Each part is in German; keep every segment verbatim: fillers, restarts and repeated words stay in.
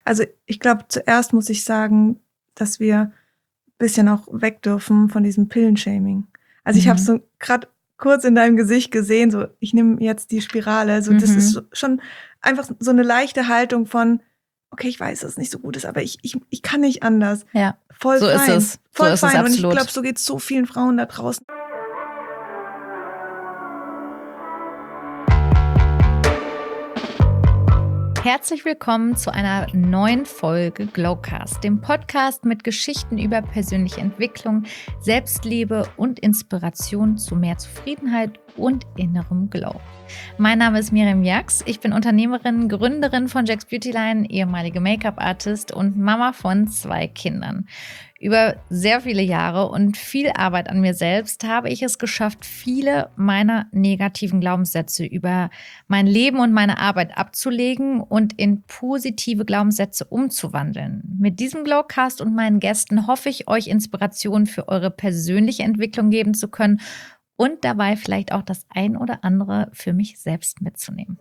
Also ich glaube, zuerst muss ich sagen, dass wir ein bisschen auch weg dürfen von diesem Pillenshaming. Also ich habe Mhm. so gerade kurz in deinem Gesicht gesehen, so ich nehme jetzt die Spirale. So das ist Mhm. so, schon einfach so eine leichte Haltung von, okay, ich weiß, dass es nicht so gut ist, aber ich, ich, ich kann nicht anders. Ja, Voll so ist fein, es. So voll ist es fein. Und ich glaube, absolut. so geht es so vielen Frauen da draußen. Herzlich willkommen zu einer neuen Folge Glowcast, dem Podcast mit Geschichten über persönliche Entwicklung, Selbstliebe und Inspiration zu mehr Zufriedenheit und innerem Glow. Mein Name ist Miriam Jax, ich bin Unternehmerin, Gründerin von Jax Beautyline, ehemalige Make-up-Artist und Mama von zwei Kindern. Über sehr viele Jahre und viel Arbeit an mir selbst habe ich es geschafft, viele meiner negativen Glaubenssätze über mein Leben und meine Arbeit abzulegen und in positive Glaubenssätze umzuwandeln. Mit diesem Glowcast und meinen Gästen hoffe ich, euch Inspiration für eure persönliche Entwicklung geben zu können und dabei vielleicht auch das ein oder andere für mich selbst mitzunehmen.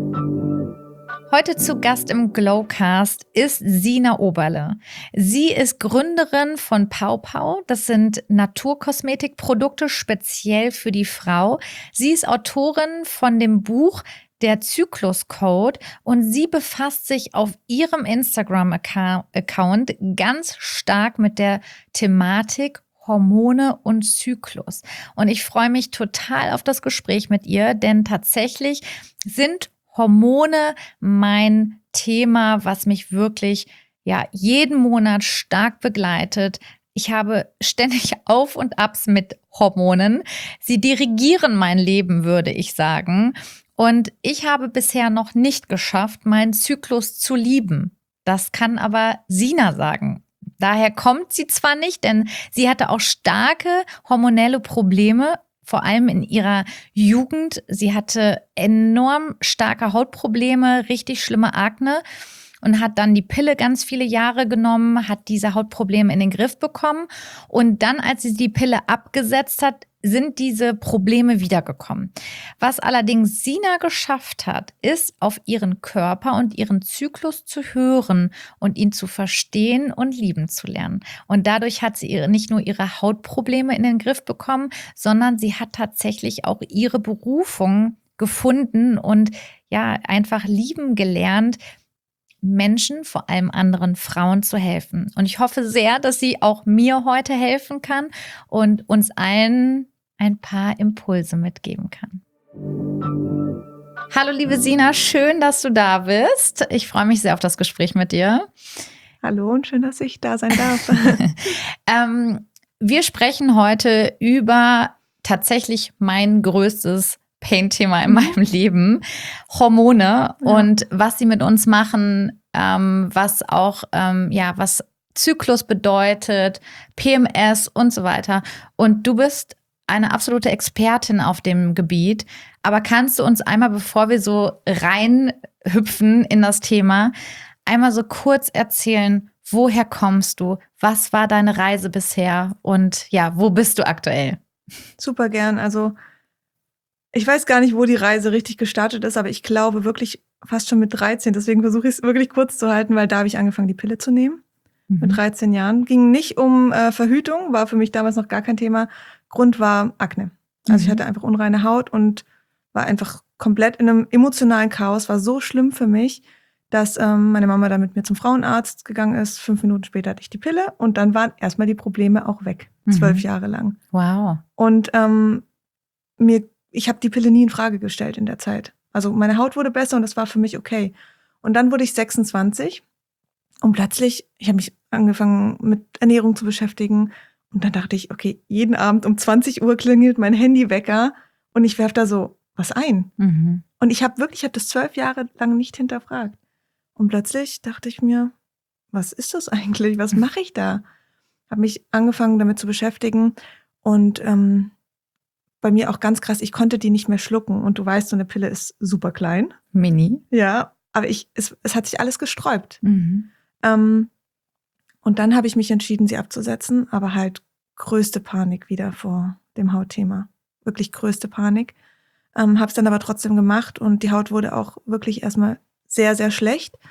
Heute zu Gast im Glowcast ist Sina Oberle. Sie ist Gründerin von Pau Pau. Das sind Naturkosmetikprodukte speziell für die Frau. Sie ist Autorin von dem Buch Der Zyklus-Code und sie befasst sich auf ihrem Instagram-Account ganz stark mit der Thematik Hormone und Zyklus. Und ich freue mich total auf das Gespräch mit ihr, denn tatsächlich sind Hormone mein Thema, was mich wirklich ja jeden Monat stark begleitet. Ich habe ständig Auf und Abs mit Hormonen. Sie dirigieren mein Leben, würde ich sagen. Und ich habe bisher noch nicht geschafft, meinen Zyklus zu lieben. Das kann aber Sina sagen. Daher kommt sie zwar nicht, denn sie hatte auch starke hormonelle Probleme, vor allem in ihrer Jugend. Sie hatte enorm starke Hautprobleme, richtig schlimme Akne und hat dann die Pille ganz viele Jahre genommen, hat diese Hautprobleme in den Griff bekommen. Und dann, als sie die Pille abgesetzt hat, sind diese Probleme wiedergekommen. Was allerdings Sina geschafft hat, ist, auf ihren Körper und ihren Zyklus zu hören und ihn zu verstehen und lieben zu lernen. Und dadurch hat sie ihre, nicht nur ihre Hautprobleme in den Griff bekommen, sondern sie hat tatsächlich auch ihre Berufung gefunden und ja, einfach lieben gelernt, Menschen, vor allem anderen Frauen, zu helfen. Und ich hoffe sehr, dass sie auch mir heute helfen kann und uns allen ein paar Impulse mitgeben kann. Hallo liebe Sina, schön, dass du da bist. Ich freue mich sehr auf das Gespräch mit dir. Hallo und schön, dass ich da sein darf. ähm, wir sprechen heute über tatsächlich mein größtes Pain-Thema in mhm. meinem Leben, Hormone ja. und was sie mit uns machen, ähm, was auch, ähm, ja, was Zyklus bedeutet, P M S und so weiter. Und du bist eine absolute Expertin auf dem Gebiet. Aber kannst du uns einmal, bevor wir so reinhüpfen in das Thema, einmal so kurz erzählen, woher kommst du? Was war deine Reise bisher? Und ja, wo bist du aktuell? Super gern. Also ich weiß gar nicht, wo die Reise richtig gestartet ist, aber ich glaube wirklich fast schon mit dreizehn. Deswegen versuche ich es wirklich kurz zu halten, weil da habe ich angefangen, die Pille zu nehmen. Mhm. Mit dreizehn Jahren. Ging nicht um äh, Verhütung, war für mich damals noch gar kein Thema. Grund war Akne. Also mhm. ich hatte einfach unreine Haut und war einfach komplett in einem emotionalen Chaos. War so schlimm für mich, dass ähm, meine Mama dann mit mir zum Frauenarzt gegangen ist. Fünf Minuten später hatte ich die Pille und dann waren erstmal die Probleme auch weg. Mhm. Zwölf Jahre lang. Wow. Und ähm, mir ich habe die Pille nie in Frage gestellt in der Zeit. Also meine Haut wurde besser und das war für mich okay. Und dann wurde ich sechsundzwanzig und plötzlich, ich habe mich angefangen mit Ernährung zu beschäftigen und dann dachte ich, okay, jeden Abend um zwanzig Uhr klingelt mein Handywecker und ich werfe da so was ein. Mhm. Und ich habe wirklich, ich habe das zwölf Jahre lang nicht hinterfragt. Und plötzlich dachte ich mir, was ist das eigentlich? Was mache ich da? Habe mich angefangen damit zu beschäftigen und ähm, bei mir auch ganz krass, ich konnte die nicht mehr schlucken. Und du weißt, so eine Pille ist super klein. Mini. Ja, aber ich, es, es hat sich alles gesträubt. Mhm. Ähm, und dann habe ich mich entschieden, sie abzusetzen, aber halt größte Panik wieder vor dem Hautthema. Wirklich größte Panik. Ähm, habe es dann aber trotzdem gemacht und die Haut wurde auch wirklich erstmal sehr, sehr schlecht.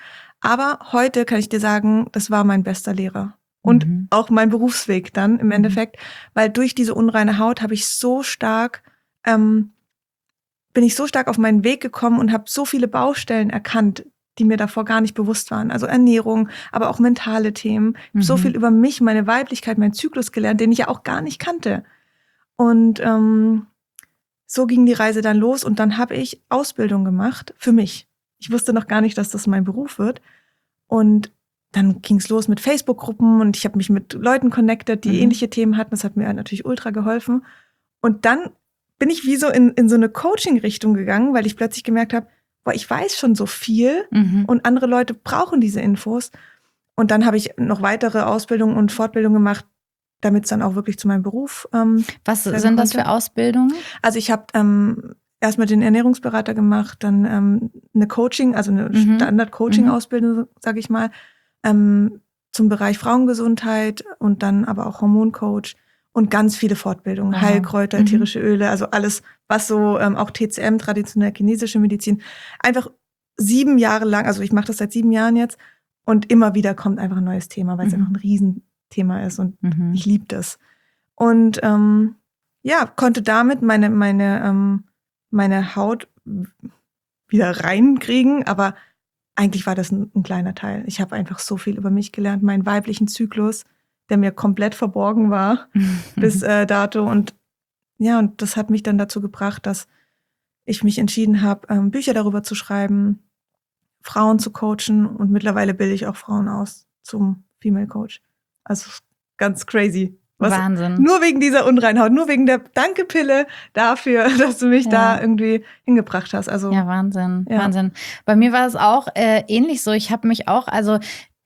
Aber heute kann ich dir sagen, das war mein bester Lehrer. Und mhm. auch mein Berufsweg dann im mhm. Endeffekt, weil durch diese unreine Haut habe ich so stark, ähm, bin ich so stark auf meinen Weg gekommen und habe so viele Baustellen erkannt, die mir davor gar nicht bewusst waren. Also Ernährung, aber auch mentale Themen. Ich habe mhm. so viel über mich, meine Weiblichkeit, meinen Zyklus gelernt, den ich ja auch gar nicht kannte. Und ähm, so ging die Reise dann los und dann habe ich Ausbildung gemacht für mich. Ich wusste noch gar nicht, dass das mein Beruf wird. Und dann ging es los mit Facebook-Gruppen und ich habe mich mit Leuten connected, die mhm. ähnliche Themen hatten. Das hat mir natürlich ultra geholfen. Und dann bin ich wie so in, in so eine Coaching-Richtung gegangen, weil ich plötzlich gemerkt habe, boah, ich weiß schon so viel mhm. und andere Leute brauchen diese Infos. Und dann habe ich noch weitere Ausbildungen und Fortbildungen gemacht, damit es dann auch wirklich zu meinem Beruf ähm, Was sind konnte. Das für Ausbildungen? Also ich habe ähm, erstmal den Ernährungsberater gemacht, dann ähm, eine Coaching, also eine mhm. Standard-Coaching-Ausbildung, mhm. sage ich mal, ähm, zum Bereich Frauengesundheit und dann aber auch Hormoncoach und ganz viele Fortbildungen, wow. Heilkräuter, mhm. ätherische Öle, also alles, was so ähm, auch T C M, traditionell chinesische Medizin, einfach sieben Jahre lang, also ich mache das seit sieben Jahren jetzt und immer wieder kommt einfach ein neues Thema, weil es mhm. einfach ein Riesenthema ist und mhm. ich liebe das. Und ähm, ja, konnte damit meine, meine, ähm, meine Haut wieder reinkriegen, aber eigentlich war das ein, ein kleiner Teil. Ich habe einfach so viel über mich gelernt, meinen weiblichen Zyklus, der mir komplett verborgen war bis äh, dato. Und ja, und das hat mich dann dazu gebracht, dass ich mich entschieden habe, ähm, Bücher darüber zu schreiben, Frauen zu coachen und mittlerweile bilde ich auch Frauen aus zum Female Coach. Also ganz crazy. Was, Wahnsinn. Nur wegen dieser Unreinhaut, nur wegen der Danke-Pille dafür, dass du mich ja. da irgendwie hingebracht hast. Also ja, Wahnsinn, ja. Wahnsinn. Bei mir war es auch äh, ähnlich so. Ich habe mich auch, also,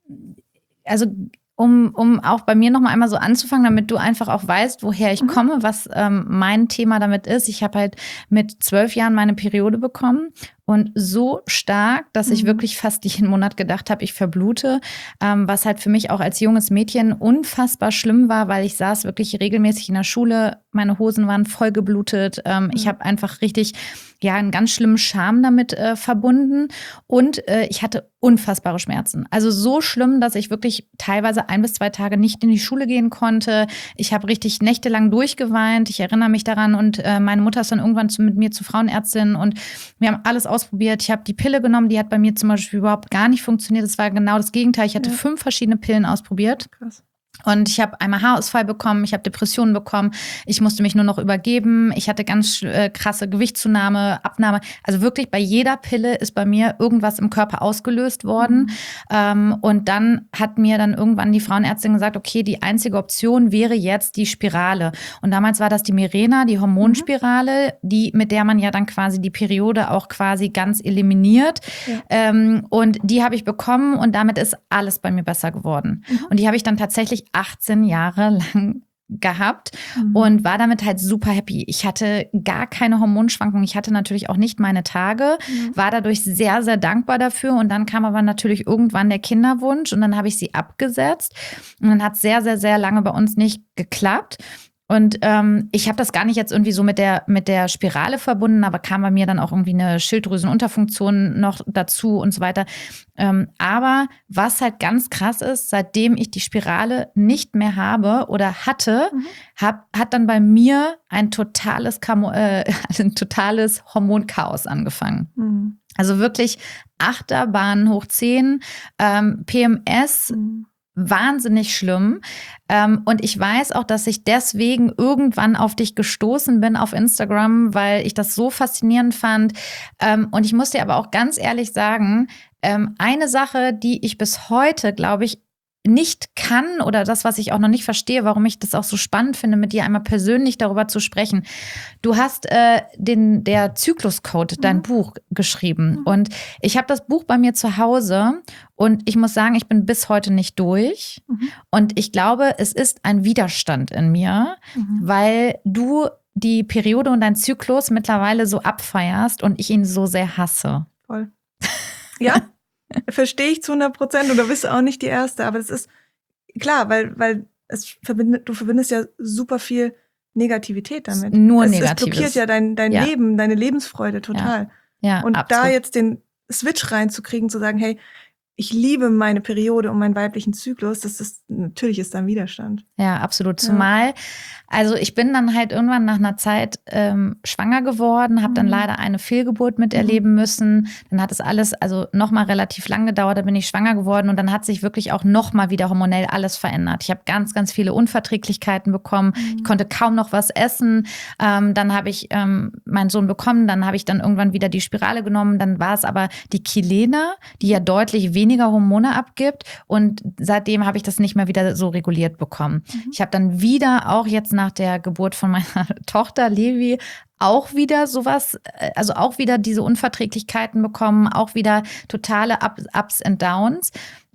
also um, um auch bei mir nochmal einmal so anzufangen, damit du einfach auch weißt, woher ich mhm. komme, was ähm, mein Thema damit ist. Ich habe halt mit zwölf Jahren meine Periode bekommen. Und so stark, dass ich mhm. wirklich fast jeden Monat gedacht habe, ich verblute, ähm, was halt für mich auch als junges Mädchen unfassbar schlimm war, weil ich saß wirklich regelmäßig in der Schule, meine Hosen waren voll geblutet, ähm, mhm. ich habe einfach richtig, ja, einen ganz schlimmen Scham damit äh, verbunden und äh, ich hatte unfassbare Schmerzen. Also so schlimm, dass ich wirklich teilweise ein bis zwei Tage nicht in die Schule gehen konnte. Ich habe richtig nächtelang durchgeweint, ich erinnere mich daran und äh, meine Mutter ist dann irgendwann zu, mit mir zur Frauenärztin und wir haben alles ausprobiert. Ich habe die Pille genommen, die hat bei mir zum Beispiel überhaupt gar nicht funktioniert. Das war genau das Gegenteil. Ich hatte ja. fünf verschiedene Pillen ausprobiert. Krass. Und ich habe einmal Haarausfall bekommen, ich habe Depressionen bekommen, ich musste mich nur noch übergeben, ich hatte ganz äh, krasse Gewichtszunahme, Abnahme. Also wirklich bei jeder Pille ist bei mir irgendwas im Körper ausgelöst worden. Mhm. Ähm, und dann hat mir dann irgendwann die Frauenärztin gesagt, okay, die einzige Option wäre jetzt die Spirale. Und damals war das die Mirena, die Hormonspirale, mhm. die, mit der man ja dann quasi die Periode auch quasi ganz eliminiert. Ja. Ähm, und die habe ich bekommen und damit ist alles bei mir besser geworden. Mhm. Und die habe ich dann tatsächlich achtzehn Jahre lang gehabt mhm. und war damit halt super happy. Ich hatte gar keine Hormonschwankungen. Ich hatte natürlich auch nicht meine Tage, mhm. war dadurch sehr, sehr dankbar dafür. Und dann kam aber natürlich irgendwann der Kinderwunsch und dann habe ich sie abgesetzt. Und dann hat es sehr, sehr, sehr lange bei uns nicht geklappt. Und ähm, ich habe das gar nicht jetzt irgendwie so mit der mit der Spirale verbunden, aber kam bei mir dann auch irgendwie eine Schilddrüsenunterfunktion noch dazu und so weiter. Ähm, aber was halt ganz krass ist, seitdem ich die Spirale nicht mehr habe oder hatte, mhm. hab, hat dann bei mir ein totales Kamo- äh, ein totales Hormonchaos angefangen. Mhm. Also wirklich Achterbahn hoch zehn, ähm, P M S, mhm. wahnsinnig schlimm. Ähm, und ich weiß auch, dass ich deswegen irgendwann auf dich gestoßen bin auf Instagram, weil ich das so faszinierend fand. Ähm, und ich muss dir aber auch ganz ehrlich sagen, ähm, eine Sache, die ich bis heute, glaube ich, nicht kann oder das, was ich auch noch nicht verstehe, warum ich das auch so spannend finde, mit dir einmal persönlich darüber zu sprechen. Du hast äh, den der Zykluscode, mhm. dein Buch, geschrieben. Mhm. Und ich habe das Buch bei mir zu Hause und ich muss sagen, ich bin bis heute nicht durch. Mhm. Und ich glaube, es ist ein Widerstand in mir, mhm. weil du die Periode und deinen Zyklus mittlerweile so abfeierst und ich ihn so sehr hasse. Voll. Ja. Verstehe ich zu hundert Prozent und du bist auch nicht die Erste, aber es ist klar, weil, weil es verbindet, du verbindest ja super viel Negativität damit. Nur es, Negatives. Es blockiert ja dein, dein ja. Leben, deine Lebensfreude total. Ja, ja und absolut. da jetzt den Switch reinzukriegen, zu sagen, hey, ich liebe meine Periode und meinen weiblichen Zyklus, das ist, natürlich ist da ein Widerstand. Ja, absolut. Zumal, ja. Also ich bin dann halt irgendwann nach einer Zeit ähm, schwanger geworden, habe mhm. dann leider eine Fehlgeburt miterleben mhm. müssen. Dann hat es alles, also nochmal relativ lang gedauert, da bin ich schwanger geworden und dann hat sich wirklich auch nochmal wieder hormonell alles verändert. Ich habe ganz, ganz viele Unverträglichkeiten bekommen. Mhm. Ich konnte kaum noch was essen. Ähm, dann habe ich ähm, meinen Sohn bekommen, dann habe ich dann irgendwann wieder die Spirale genommen. Dann war es aber die Kilene, die ja deutlich weniger Hormone abgibt und seitdem habe ich das nicht mehr wieder so reguliert bekommen. Mhm. Ich habe dann wieder auch jetzt nach der Geburt von meiner Tochter Levi auch wieder sowas, also auch wieder diese Unverträglichkeiten bekommen, auch wieder totale Ups and Downs.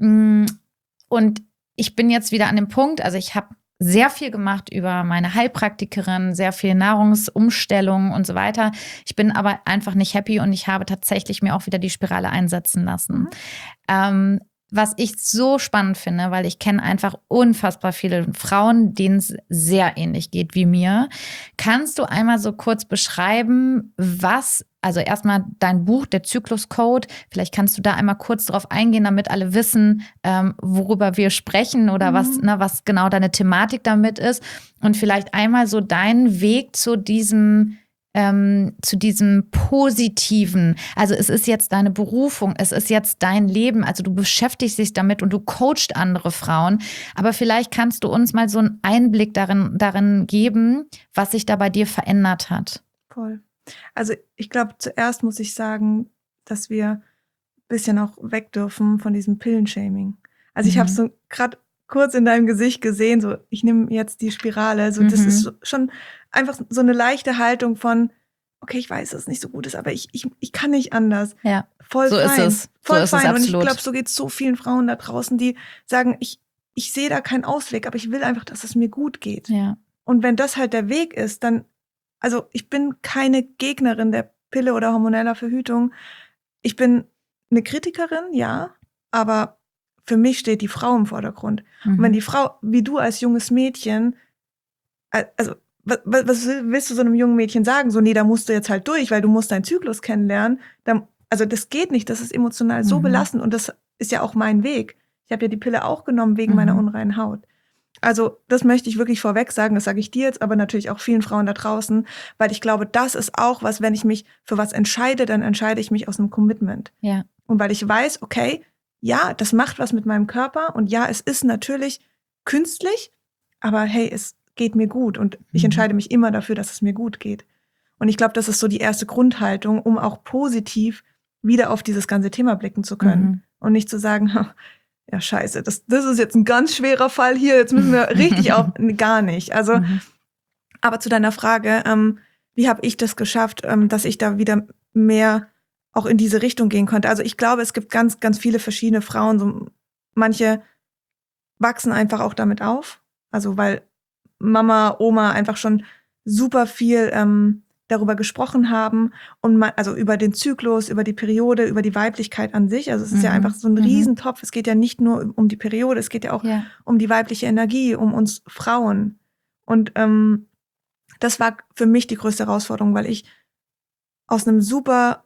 Und ich bin jetzt wieder an dem Punkt, also ich habe sehr viel gemacht über meine Heilpraktikerin, sehr viel Nahrungsumstellung und so weiter. Ich bin aber einfach nicht happy und ich habe tatsächlich mir auch wieder die Spirale einsetzen lassen. Mhm. Ähm, Was ich so spannend finde, weil ich kenne einfach unfassbar viele Frauen, denen es sehr ähnlich geht wie mir. Kannst du einmal so kurz beschreiben, was, also erstmal dein Buch, der Zykluscode, vielleicht kannst du da einmal kurz drauf eingehen, damit alle wissen, ähm, worüber wir sprechen oder mhm. was, ne, was genau deine Thematik damit ist. Und vielleicht einmal so deinen Weg zu diesem Ähm, zu diesem Positiven. Also es ist jetzt deine Berufung, es ist jetzt dein Leben, also du beschäftigst dich damit und du coachst andere Frauen. Aber vielleicht kannst du uns mal so einen Einblick darin, darin geben, was sich da bei dir verändert hat. Voll. Also ich glaube, zuerst muss ich sagen, dass wir ein bisschen auch weg dürfen von diesem Pillenshaming. Also ich mhm. habe so gerade kurz in deinem Gesicht gesehen, so ich nehme jetzt die Spirale, so mhm. das ist schon einfach so eine leichte Haltung von, okay, ich weiß, dass es nicht so gut ist, aber ich, ich, ich kann nicht anders. Ja, voll so fein. ist es. Voll so ist fein. Es absolut. Und ich glaube, so geht es so vielen Frauen da draußen, die sagen, ich, ich sehe da keinen Ausweg, aber ich will einfach, dass es mir gut geht. Ja. Und wenn das halt der Weg ist, dann, also ich bin keine Gegnerin der Pille oder hormoneller Verhütung. Ich bin eine Kritikerin, ja, aber für mich steht die Frau im Vordergrund. Mhm. Und wenn die Frau, wie du als junges Mädchen, also was, was willst du so einem jungen Mädchen sagen? So, nee, da musst du jetzt halt durch, weil du musst deinen Zyklus kennenlernen. Da, also das geht nicht, das ist emotional so mhm. belastend und das ist ja auch mein Weg. Ich habe ja die Pille auch genommen wegen mhm. meiner unreinen Haut. Also das möchte ich wirklich vorweg sagen, das sage ich dir jetzt, aber natürlich auch vielen Frauen da draußen, weil ich glaube, das ist auch was, wenn ich mich für was entscheide, dann entscheide ich mich aus einem Commitment. Ja. Und weil ich weiß, okay, ja, das macht was mit meinem Körper und ja, es ist natürlich künstlich, aber hey, es geht mir gut und mhm. ich entscheide mich immer dafür, dass es mir gut geht. Und ich glaube, das ist so die erste Grundhaltung, um auch positiv wieder auf dieses ganze Thema blicken zu können mhm. und nicht zu sagen, ja scheiße, das, das ist jetzt ein ganz schwerer Fall hier, jetzt müssen wir richtig auf, gar nicht. Also, mhm. aber zu deiner Frage, ähm, wie habe ich das geschafft, ähm, dass ich da wieder mehr auch in diese Richtung gehen konnte. Also ich glaube, es gibt ganz, ganz viele verschiedene Frauen. So manche wachsen einfach auch damit auf. Also weil Mama, Oma einfach schon super viel ähm, darüber gesprochen haben. Und man, also über den Zyklus, über die Periode, über die Weiblichkeit an sich. Also es ist mhm. ja einfach so ein mhm. Riesentopf. Es geht ja nicht nur um die Periode, es geht ja auch ja. um die weibliche Energie, um uns Frauen. Und ähm, das war für mich die größte Herausforderung, weil ich aus einem super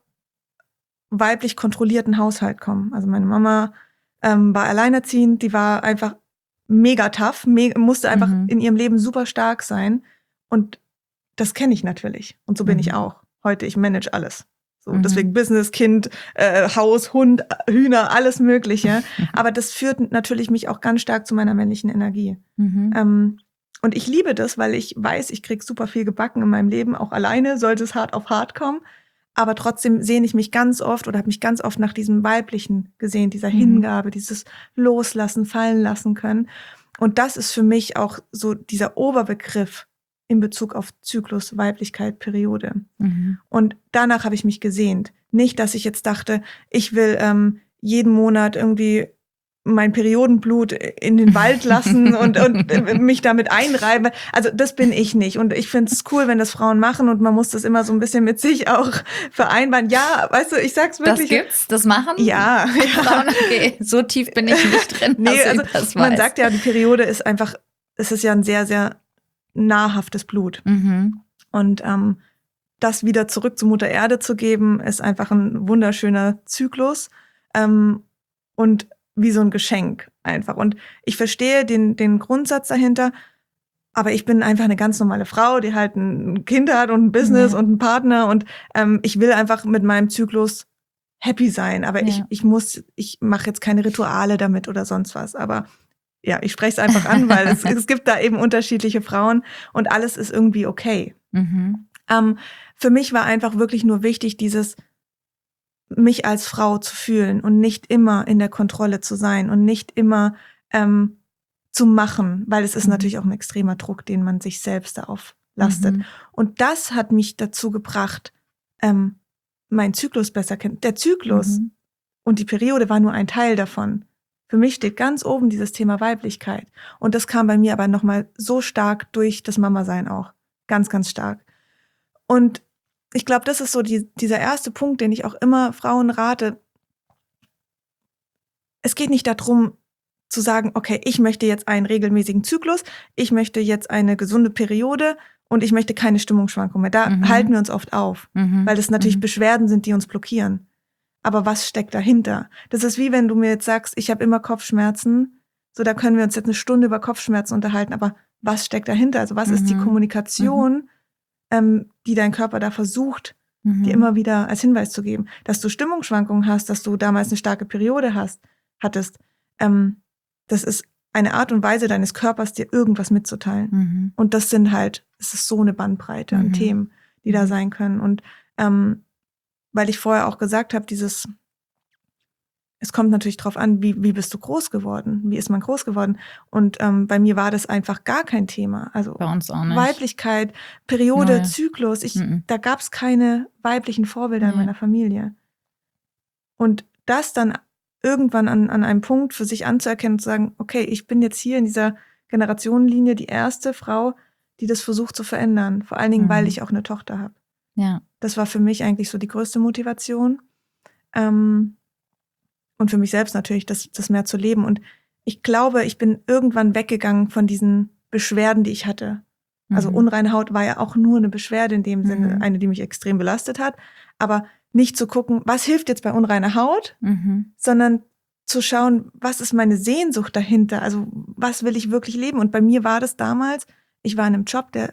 weiblich kontrollierten Haushalt kommen. Also meine Mama ähm, war alleinerziehend, die war einfach mega tough, me- musste einfach mhm. in ihrem Leben super stark sein und das kenne ich natürlich und so bin mhm. ich auch. Heute, ich manage alles. So, mhm. deswegen Business, Kind, äh, Haus, Hund, Hühner, alles Mögliche. Aber das führt natürlich mich auch ganz stark zu meiner männlichen Energie. Mhm. Ähm, und ich liebe das, weil ich weiß, ich krieg super viel gebacken in meinem Leben, auch alleine, sollte es hart auf hart kommen. Aber trotzdem sehne ich mich ganz oft oder habe mich ganz oft nach diesem Weiblichen gesehen, dieser mhm. Hingabe, dieses Loslassen, fallen lassen können. Und das ist für mich auch so dieser Oberbegriff in Bezug auf Zyklus, Weiblichkeit, Periode. Mhm. Und danach habe ich mich gesehnt. Nicht, dass ich jetzt dachte, ich will ähm, jeden Monat irgendwie mein Periodenblut in den Wald lassen und, und mich damit einreiben. Also das bin ich nicht. Und ich finde es cool, wenn das Frauen machen und man muss das immer so ein bisschen mit sich auch vereinbaren. Ja, weißt du, ich sag's wirklich. Das gibt's? Das machen? Ja. ja. Frauen, okay, so tief bin ich nicht drin, nee, dass also ich das man weiß. sagt ja, die Periode ist einfach, es ist ja ein sehr, sehr nahrhaftes Blut. Mhm. Und ähm, das wieder zurück zur Mutter Erde zu geben, ist einfach ein wunderschöner Zyklus. Ähm, und wie so ein Geschenk einfach. Und ich verstehe den, den Grundsatz dahinter, aber ich bin einfach eine ganz normale Frau, die halt ein Kind hat und ein Business ja. und einen Partner und ähm, ich will einfach mit meinem Zyklus happy sein. Aber ja. ich, ich muss, ich mache jetzt keine Rituale damit oder sonst was. Aber ja, ich spreche es einfach an, weil es, es gibt da eben unterschiedliche Frauen und alles ist irgendwie okay. Mhm. Ähm, für mich war einfach wirklich nur wichtig, dieses mich als Frau zu fühlen und nicht immer in der Kontrolle zu sein und nicht immer ähm, zu machen, weil es ist mhm. natürlich auch ein extremer Druck, den man sich selbst da auflastet. Mhm. Und das hat mich dazu gebracht, ähm, meinen Zyklus besser kennen. Der Zyklus mhm. und die Periode war nur ein Teil davon. Für mich steht ganz oben dieses Thema Weiblichkeit. Und das kam bei mir aber nochmal so stark durch das Mama-Sein auch. Ganz, ganz stark. Und ich glaube, das ist so die, dieser erste Punkt, den ich auch immer Frauen rate. Es geht nicht darum, zu sagen, okay, ich möchte jetzt einen regelmäßigen Zyklus, ich möchte jetzt eine gesunde Periode und ich möchte keine Stimmungsschwankungen mehr. Da mhm. halten wir uns oft auf, mhm. weil das natürlich mhm. Beschwerden sind, die uns blockieren. Aber was steckt dahinter? Das ist wie wenn du mir jetzt sagst, ich habe immer Kopfschmerzen, so da können wir uns jetzt eine Stunde über Kopfschmerzen unterhalten, aber was steckt dahinter? Also was mhm. ist die Kommunikation, mhm. ähm, die dein Körper da versucht, mhm. dir immer wieder als Hinweis zu geben? Dass du Stimmungsschwankungen hast, dass du damals eine starke Periode hast, hattest, ähm, das ist eine Art und Weise deines Körpers, dir irgendwas mitzuteilen. Mhm. Und das sind halt, es ist so eine Bandbreite mhm. an Themen, die da sein können. Und ähm, weil ich vorher auch gesagt habe, dieses, es kommt natürlich drauf an, wie, wie bist du groß geworden? Wie ist man groß geworden? Und ähm, bei mir war das einfach gar kein Thema. Also bei uns auch nicht. Weiblichkeit, Periode, Neue. Zyklus, ich, Mhm. da gab es keine weiblichen Vorbilder nee. in meiner Familie. Und das dann irgendwann an, an einem Punkt für sich anzuerkennen und zu sagen, okay, ich bin jetzt hier in dieser Generationenlinie die erste Frau, die das versucht zu verändern. Vor allen Dingen, mhm. weil ich auch eine Tochter habe. Ja. Das war für mich eigentlich so die größte Motivation. Ähm, und für mich selbst natürlich, das, das mehr zu leben. Und ich glaube, ich bin irgendwann weggegangen von diesen Beschwerden, die ich hatte. Mhm. Also unreine Haut war ja auch nur eine Beschwerde in dem mhm. Sinne, eine, die mich extrem belastet hat. Aber nicht zu gucken, was hilft jetzt bei unreiner Haut, mhm. sondern zu schauen, was ist meine Sehnsucht dahinter? Also was will ich wirklich leben? Und bei mir war das damals, ich war in einem Job, der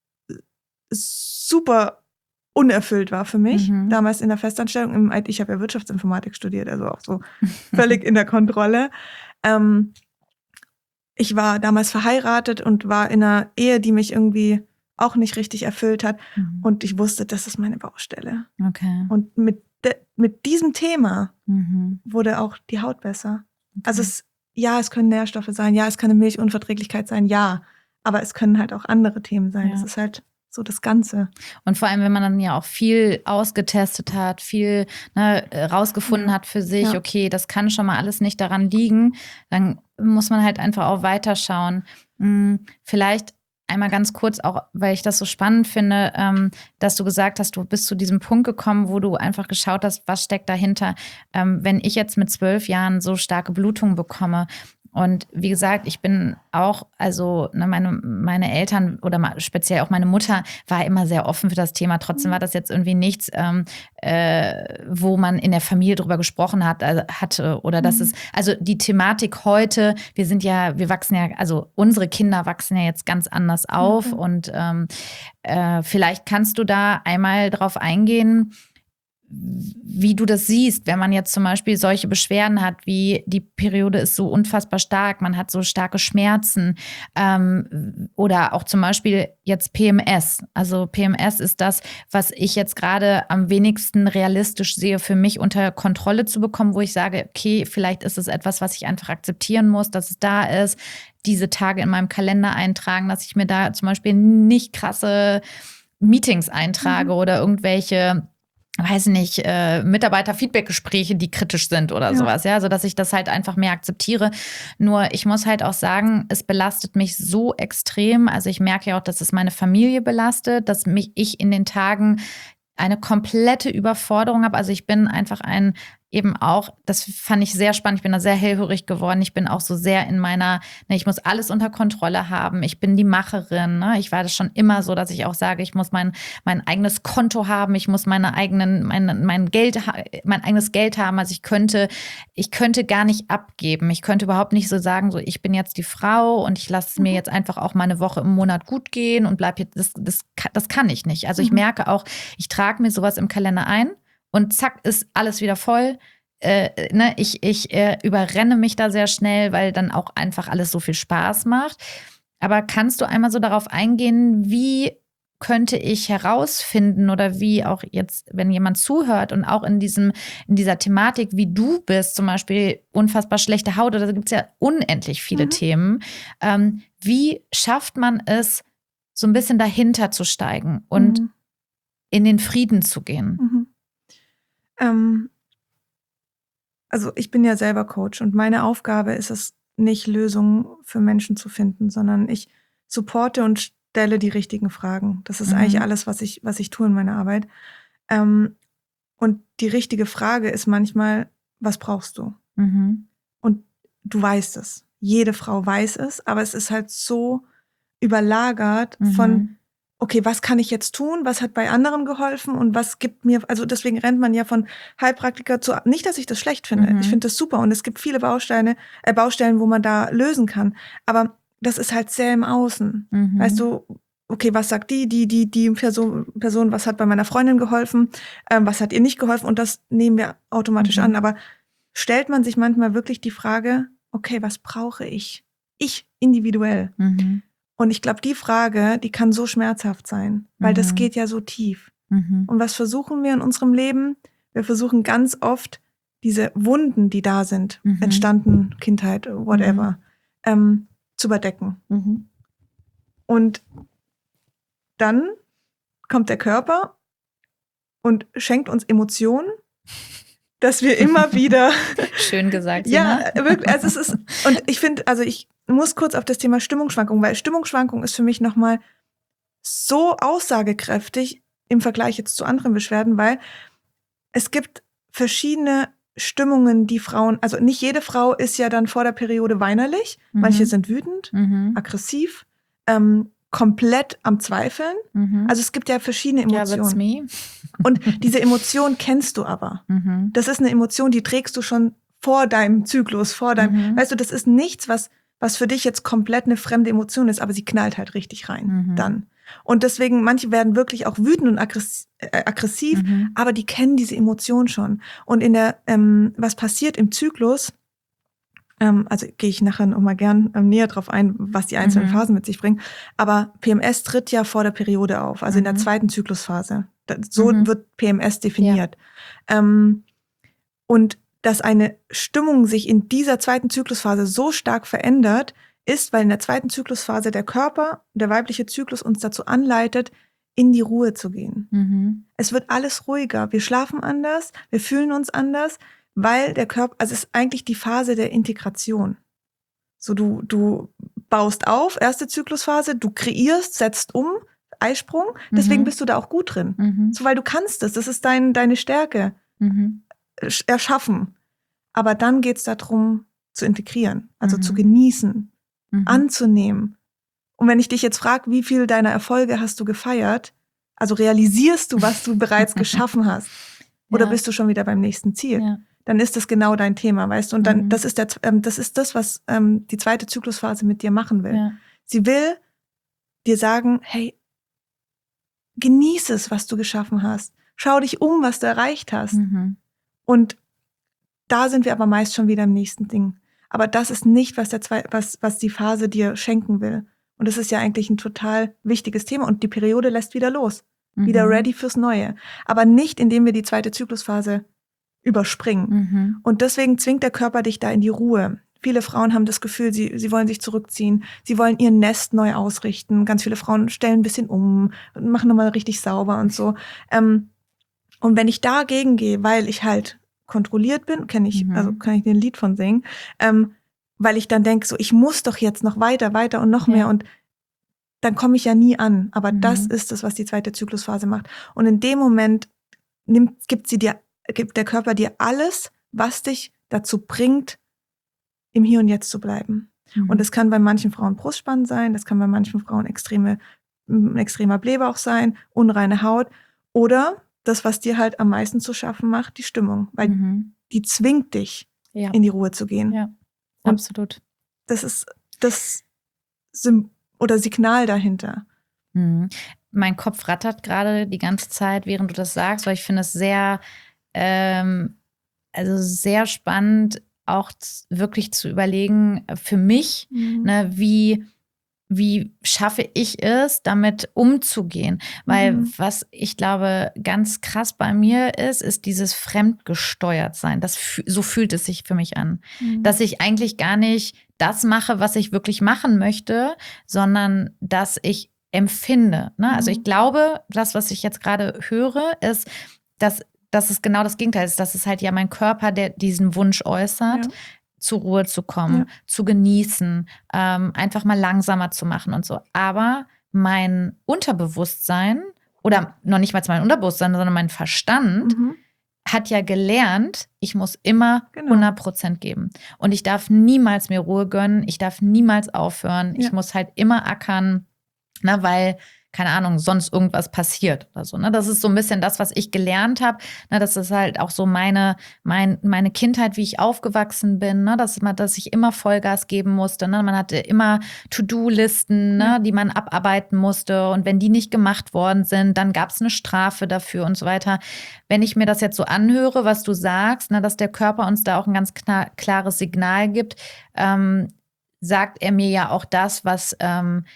super unerfüllt war für mich. Mhm. Damals in der Festanstellung, ich habe ja Wirtschaftsinformatik studiert, also auch so völlig in der Kontrolle. Ähm, ich war damals verheiratet und war in einer Ehe, die mich irgendwie auch nicht richtig erfüllt hat. Mhm. Und ich wusste, das ist meine Baustelle. Okay. Und mit, de, mit diesem Thema mhm. wurde auch die Haut besser. Okay. Also es, ja, es können Nährstoffe sein, ja, es kann eine Milchunverträglichkeit sein, ja. Aber es können halt auch andere Themen sein. Es ja. ist halt so das Ganze. Und vor allem, wenn man dann ja auch viel ausgetestet hat, viel ne, rausgefunden ja. hat für sich, ja. okay, das kann schon mal alles nicht daran liegen, dann muss man halt einfach auch weiterschauen. Hm, vielleicht einmal ganz kurz, auch weil ich das so spannend finde, ähm, dass du gesagt hast, du bist zu diesem Punkt gekommen, wo du einfach geschaut hast, was steckt dahinter. Ähm, wenn ich jetzt mit zwölf Jahren so starke Blutungen bekomme, und wie gesagt, ich bin auch, also ne, meine, meine Eltern oder mal, speziell auch meine Mutter war immer sehr offen für das Thema. Trotzdem war das jetzt irgendwie nichts, ähm, äh, wo man in der Familie drüber gesprochen hat, also, hatte. Oder das ist, also die Thematik heute, wir sind ja, wir wachsen ja, also unsere Kinder wachsen ja jetzt ganz anders auf. Mhm. Und ähm, äh, vielleicht kannst du da einmal drauf eingehen, wie du das siehst, wenn man jetzt zum Beispiel solche Beschwerden hat, wie die Periode ist so unfassbar stark, man hat so starke Schmerzen ähm, oder auch zum Beispiel jetzt P M S. Also P M S ist das, was ich jetzt gerade am wenigsten realistisch sehe, für mich unter Kontrolle zu bekommen, wo ich sage, okay, vielleicht ist es etwas, was ich einfach akzeptieren muss, dass es da ist, diese Tage in meinem Kalender eintragen, dass ich mir da zum Beispiel nicht krasse Meetings eintrage mhm. oder irgendwelche weiß nicht, äh, Mitarbeiter-Feedback-Gespräche, die kritisch sind oder ja. sowas, ja, also dass ich das halt einfach mehr akzeptiere. Nur ich muss halt auch sagen, es belastet mich so extrem, also ich merke ja auch, dass es meine Familie belastet, dass mich ich in den Tagen eine komplette Überforderung habe. Also ich bin einfach ein eben auch, das fand ich sehr spannend, ich bin da sehr hellhörig geworden, ich bin auch so sehr in meiner, ne, ich muss alles unter Kontrolle haben, ich bin die Macherin, ne? Ich war das schon immer so, dass ich auch sage, ich muss mein, mein eigenes Konto haben, ich muss meine eigenen, mein, mein Geld, mein eigenes Geld haben, also ich könnte, ich könnte gar nicht abgeben, ich könnte überhaupt nicht so sagen, so ich bin jetzt die Frau und ich lasse es mir jetzt einfach auch mal eine Woche im Monat gut gehen und bleib jetzt, das, das, das kann ich nicht. Also ich merke auch, ich trage mir sowas im Kalender ein, und zack, ist alles wieder voll. Äh, ne, ich ich äh, überrenne mich da sehr schnell, weil dann auch einfach alles so viel Spaß macht. Aber kannst du einmal so darauf eingehen, wie könnte ich herausfinden oder wie auch jetzt, wenn jemand zuhört und auch in diesem in dieser Thematik, wie du bist, zum Beispiel unfassbar schlechte Haut, oder da gibt es ja unendlich viele mhm. Themen. Ähm, wie schafft man es, so ein bisschen dahinter zu steigen und mhm. in den Frieden zu gehen? Mhm. Ähm, also ich bin ja selber Coach und meine Aufgabe ist es nicht, Lösungen für Menschen zu finden, sondern ich supporte und stelle die richtigen Fragen. Das ist mhm. eigentlich alles, was ich, was ich tue in meiner Arbeit. Ähm, und die richtige Frage ist manchmal, was brauchst du? Mhm. Und du weißt es. Jede Frau weiß es, aber es ist halt so überlagert mhm. von okay, was kann ich jetzt tun? Was hat bei anderen geholfen? Und was gibt mir, also deswegen rennt man ja von Heilpraktiker zu, nicht, dass ich das schlecht finde. Mhm. Ich finde das super und es gibt viele Bausteine, äh, Baustellen, wo man da lösen kann. Aber das ist halt sehr im Außen. Mhm. Weißt du, okay, was sagt die, die, die, die Person, Person, was hat bei meiner Freundin geholfen? Ähm, was hat ihr nicht geholfen? Und das nehmen wir automatisch mhm. an. Aber stellt man sich manchmal wirklich die Frage, okay, was brauche ich? Ich individuell. Mhm. Und ich glaube, die Frage, die kann so schmerzhaft sein, weil mhm. das geht ja so tief. Mhm. Und was versuchen wir in unserem Leben? Wir versuchen ganz oft, diese Wunden, die da sind, mhm. entstanden, Kindheit, whatever, mhm. ähm, zu überdecken. Mhm. Und dann kommt der Körper und schenkt uns Emotionen, dass wir immer wieder... Schön gesagt. Ja, Sina. Wirklich. Also es ist, und ich finde, also ich muss kurz auf das Thema Stimmungsschwankung, weil Stimmungsschwankung ist für mich nochmal so aussagekräftig im Vergleich jetzt zu anderen Beschwerden, weil es gibt verschiedene Stimmungen, die Frauen, also nicht jede Frau ist ja dann vor der Periode weinerlich, mhm. manche sind wütend, mhm. aggressiv, ähm, komplett am Zweifeln. Mhm. Also es gibt ja verschiedene Emotionen. Yeah, that's me. Und diese Emotion kennst du aber. Mhm. Das ist eine Emotion, die trägst du schon vor deinem Zyklus, vor deinem, mhm. weißt du, das ist nichts, was was für dich jetzt komplett eine fremde Emotion ist, aber sie knallt halt richtig rein mhm. dann. Und deswegen, manche werden wirklich auch wütend und aggressiv, äh, aggressiv mhm. aber die kennen diese Emotion schon. Und in der, ähm, was passiert im Zyklus, ähm, also gehe ich nachher noch mal gern ähm, näher drauf ein, was die einzelnen mhm. Phasen mit sich bringen, aber P M S tritt ja vor der Periode auf, also mhm. in der zweiten Zyklusphase. So mhm. wird P M S definiert. Ja. Ähm, und dass eine Stimmung sich in dieser zweiten Zyklusphase so stark verändert, ist, weil in der zweiten Zyklusphase der Körper, der weibliche Zyklus uns dazu anleitet, in die Ruhe zu gehen. Mhm. Es wird alles ruhiger. Wir schlafen anders, wir fühlen uns anders, weil der Körper, also es ist eigentlich die Phase der Integration. So du, du baust auf, erste Zyklusphase, du kreierst, setzt um, Eisprung, deswegen mhm. bist du da auch gut drin. Mhm. So, weil du kannst es, das ist dein, deine Stärke. Mhm. Erschaffen. Aber dann geht's darum, zu integrieren, also mhm. zu genießen, mhm. anzunehmen. Und wenn ich dich jetzt frage, wie viel deiner Erfolge hast du gefeiert, also realisierst du, was du bereits geschaffen hast, oder ja. bist du schon wieder beim nächsten Ziel? Ja. Dann ist das genau dein Thema, weißt du? Und dann, mhm. das ist der, ähm, das ist das, was ähm, die zweite Zyklusphase mit dir machen will. Ja. Sie will dir sagen, hey, genieße es, was du geschaffen hast. Schau dich um, was du erreicht hast. Mhm. Und da sind wir aber meist schon wieder im nächsten Ding. Aber das ist nicht, was der Zwei- was, was die Phase dir schenken will. Und das ist ja eigentlich ein total wichtiges Thema. Und die Periode lässt wieder los. Mhm. Wieder ready fürs Neue. Aber nicht, indem wir die zweite Zyklusphase überspringen. Mhm. Und deswegen zwingt der Körper dich da in die Ruhe. Viele Frauen haben das Gefühl, sie, sie wollen sich zurückziehen. Sie wollen ihr Nest neu ausrichten. Ganz viele Frauen stellen ein bisschen um, machen nochmal richtig sauber und so. Ähm, und wenn ich dagegen gehe, weil ich halt kontrolliert bin, kenne ich, mhm. also kann ich den Lied von singen, ähm, weil ich dann denke, so ich muss doch jetzt noch weiter, weiter und noch ja. mehr und dann komme ich ja nie an. Aber mhm. das ist es, was die zweite Zyklusphase macht. Und in dem Moment nimmt, gibt sie dir gibt der Körper dir alles, was dich dazu bringt, im Hier und Jetzt zu bleiben. Mhm. Und das kann bei manchen Frauen Brustspannen sein, das kann bei manchen Frauen extreme, ein extremer Blähbauch sein, unreine Haut oder das, was dir halt am meisten zu schaffen macht, die Stimmung. Weil mhm. die zwingt dich, ja. in die Ruhe zu gehen. Ja, und absolut. Das ist das Sym- oder Signal dahinter. Mhm. Mein Kopf rattert gerade die ganze Zeit, während du das sagst, weil ich finde es sehr, ähm, also sehr spannend, auch z- wirklich zu überlegen für mich, mhm. ne, wie Wie schaffe ich es, damit umzugehen? Weil mhm. was ich glaube ganz krass bei mir ist, ist dieses fremdgesteuert sein. Das, so fühlt es sich für mich an. Mhm. Dass ich eigentlich gar nicht das mache, was ich wirklich machen möchte, sondern dass ich empfinde. Ne? Mhm. Also ich glaube, das, was ich jetzt gerade höre, ist, dass, dass es genau das Gegenteil ist. Dass es halt ja mein Körper, der diesen Wunsch äußert, ja. zur Ruhe zu kommen, ja. zu genießen, ähm, einfach mal langsamer zu machen und so. Aber mein Unterbewusstsein oder noch nicht mal mein Unterbewusstsein, sondern mein Verstand mhm. hat ja gelernt, ich muss immer genau. hundert Prozent geben. Und ich darf niemals mir Ruhe gönnen, ich darf niemals aufhören, ja. ich muss halt immer ackern, na, weil keine Ahnung, sonst irgendwas passiert oder so. Ne? Das ist so ein bisschen das, was ich gelernt habe. Ne? Das ist halt auch so meine, mein, meine Kindheit, wie ich aufgewachsen bin. Ne? Dass, man, dass ich immer Vollgas geben musste. Ne? Man hatte immer To-Do-Listen, ne? ja. die man abarbeiten musste. Und wenn die nicht gemacht worden sind, dann gab es eine Strafe dafür und so weiter. Wenn ich mir das jetzt so anhöre, was du sagst, ne? dass der Körper uns da auch ein ganz klar, klares Signal gibt, ähm, sagt er mir ja auch das, was ähm,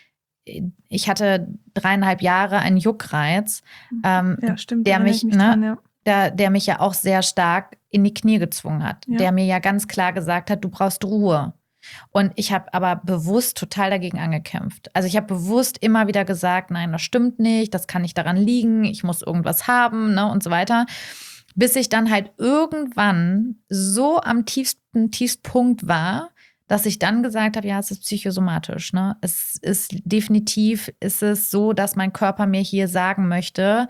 ich hatte dreieinhalb Jahre einen Juckreiz, ähm, ja, stimmt, der mich, mich ne, dran, ja. der, der mich ja auch sehr stark in die Knie gezwungen hat, ja. der mir ja ganz klar gesagt hat, du brauchst Ruhe. Und ich habe aber bewusst total dagegen angekämpft. Also ich habe bewusst immer wieder gesagt, nein, das stimmt nicht, das kann nicht daran liegen, ich muss irgendwas haben, ne, und so weiter. Bis ich dann halt irgendwann so am tiefsten Tiefstpunkt war, dass ich dann gesagt habe, ja, es ist psychosomatisch. Ne? Es ist definitiv, ist es so, dass mein Körper mir hier sagen möchte,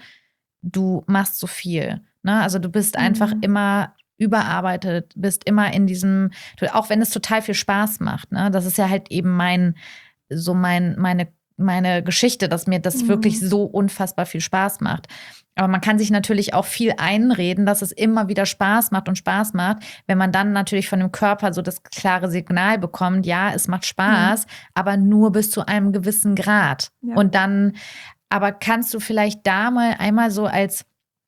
du machst so viel. Ne? Also du bist mhm. einfach immer überarbeitet, bist immer in diesem, auch wenn es total viel Spaß macht. Ne? Das ist ja halt eben mein, so mein, meine, meine Geschichte, dass mir das mhm. wirklich so unfassbar viel Spaß macht. Aber man kann sich natürlich auch viel einreden, dass es immer wieder Spaß macht und Spaß macht, wenn man dann natürlich von dem Körper so das klare Signal bekommt, ja, es macht Spaß, ja. aber nur bis zu einem gewissen Grad. Ja. Und dann, aber kannst du vielleicht da mal einmal so als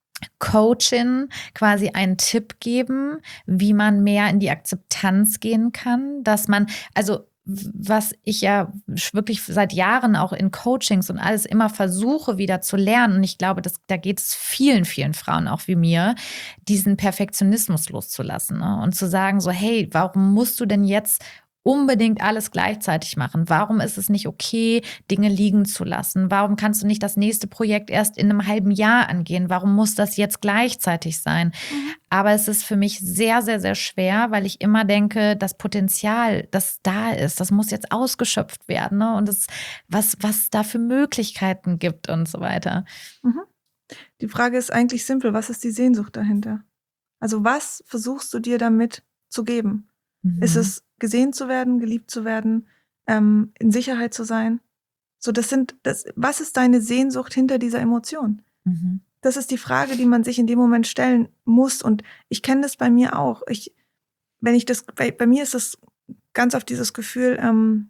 Coachin quasi einen Tipp geben, wie man mehr in die Akzeptanz gehen kann, dass man, also was ich ja wirklich seit Jahren auch in Coachings und alles immer versuche wieder zu lernen. Und ich glaube, das, da geht es vielen, vielen Frauen auch wie mir, diesen Perfektionismus loszulassen, ne? Und zu sagen so, hey, warum musst du denn jetzt unbedingt alles gleichzeitig machen? Warum ist es nicht okay, Dinge liegen zu lassen? Warum kannst du nicht das nächste Projekt erst in einem halben Jahr angehen? Warum muss das jetzt gleichzeitig sein? Mhm. Aber es ist für mich sehr, sehr, sehr schwer, weil ich immer denke, das Potenzial, das da ist, das muss jetzt ausgeschöpft werden, ne? Und das, was, was da für Möglichkeiten gibt und so weiter. Mhm. Die Frage ist eigentlich simpel. Was ist die Sehnsucht dahinter? Also was versuchst du dir damit zu geben? Mhm. Ist es gesehen zu werden, geliebt zu werden, ähm, in Sicherheit zu sein? So, das sind, das, was ist deine Sehnsucht hinter dieser Emotion? Mhm. Das ist die Frage, die man sich in dem Moment stellen muss. Und ich kenne das bei mir auch. Ich, wenn ich das, bei, bei mir ist das ganz oft dieses Gefühl, ähm,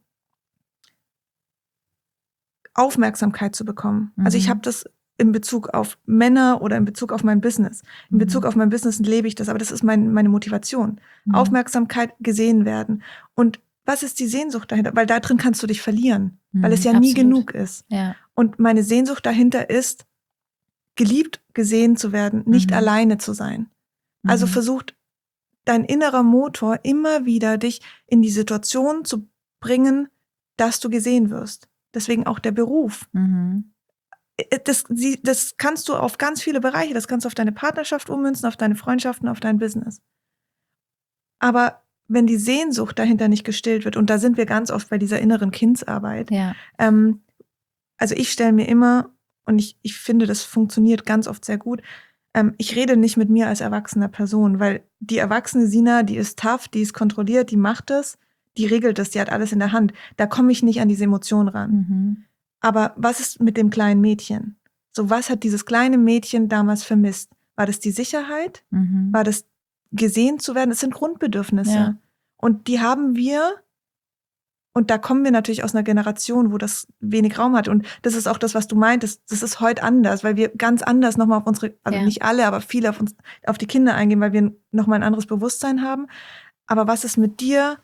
Aufmerksamkeit zu bekommen. Mhm. Also ich habe das in Bezug auf Männer oder in Bezug auf mein Business. In Bezug mhm. auf mein Business lebe ich das, aber das ist mein, meine Motivation. Mhm. Aufmerksamkeit, gesehen werden. Und was ist die Sehnsucht dahinter? Weil da drin kannst du dich verlieren, mhm. weil es ja Absolut. nie genug ist. Ja. Und meine Sehnsucht dahinter ist, geliebt, gesehen zu werden, nicht mhm. alleine zu sein. Also mhm. versucht dein innerer Motor immer wieder dich in die Situation zu bringen, dass du gesehen wirst. Deswegen auch der Beruf. Mhm. Das, das kannst du auf ganz viele Bereiche, das kannst du auf deine Partnerschaft ummünzen, auf deine Freundschaften, auf dein Business. Aber wenn die Sehnsucht dahinter nicht gestillt wird, und da sind wir ganz oft bei dieser inneren Kindsarbeit, ja. ähm, also ich stelle mir immer, und ich, ich finde, das funktioniert ganz oft sehr gut, ähm, ich rede nicht mit mir als erwachsener Person, weil die erwachsene Sina, die ist tough, die ist kontrolliert, die macht es, die regelt es, die hat alles in der Hand. Da komme ich nicht an diese Emotion ran. Mhm. Aber was ist mit dem kleinen Mädchen? So, was hat dieses kleine Mädchen damals vermisst? War das die Sicherheit? Mhm. War das gesehen zu werden? Das sind Grundbedürfnisse. Ja. Und die haben wir, und da kommen wir natürlich aus einer Generation, wo das wenig Raum hat. Und das ist auch das, was du meintest. Das ist heute anders, weil wir ganz anders nochmal auf unsere, also Ja. nicht alle, aber viele auf uns, auf die Kinder eingehen, weil wir nochmal ein anderes Bewusstsein haben. Aber was ist mit dir,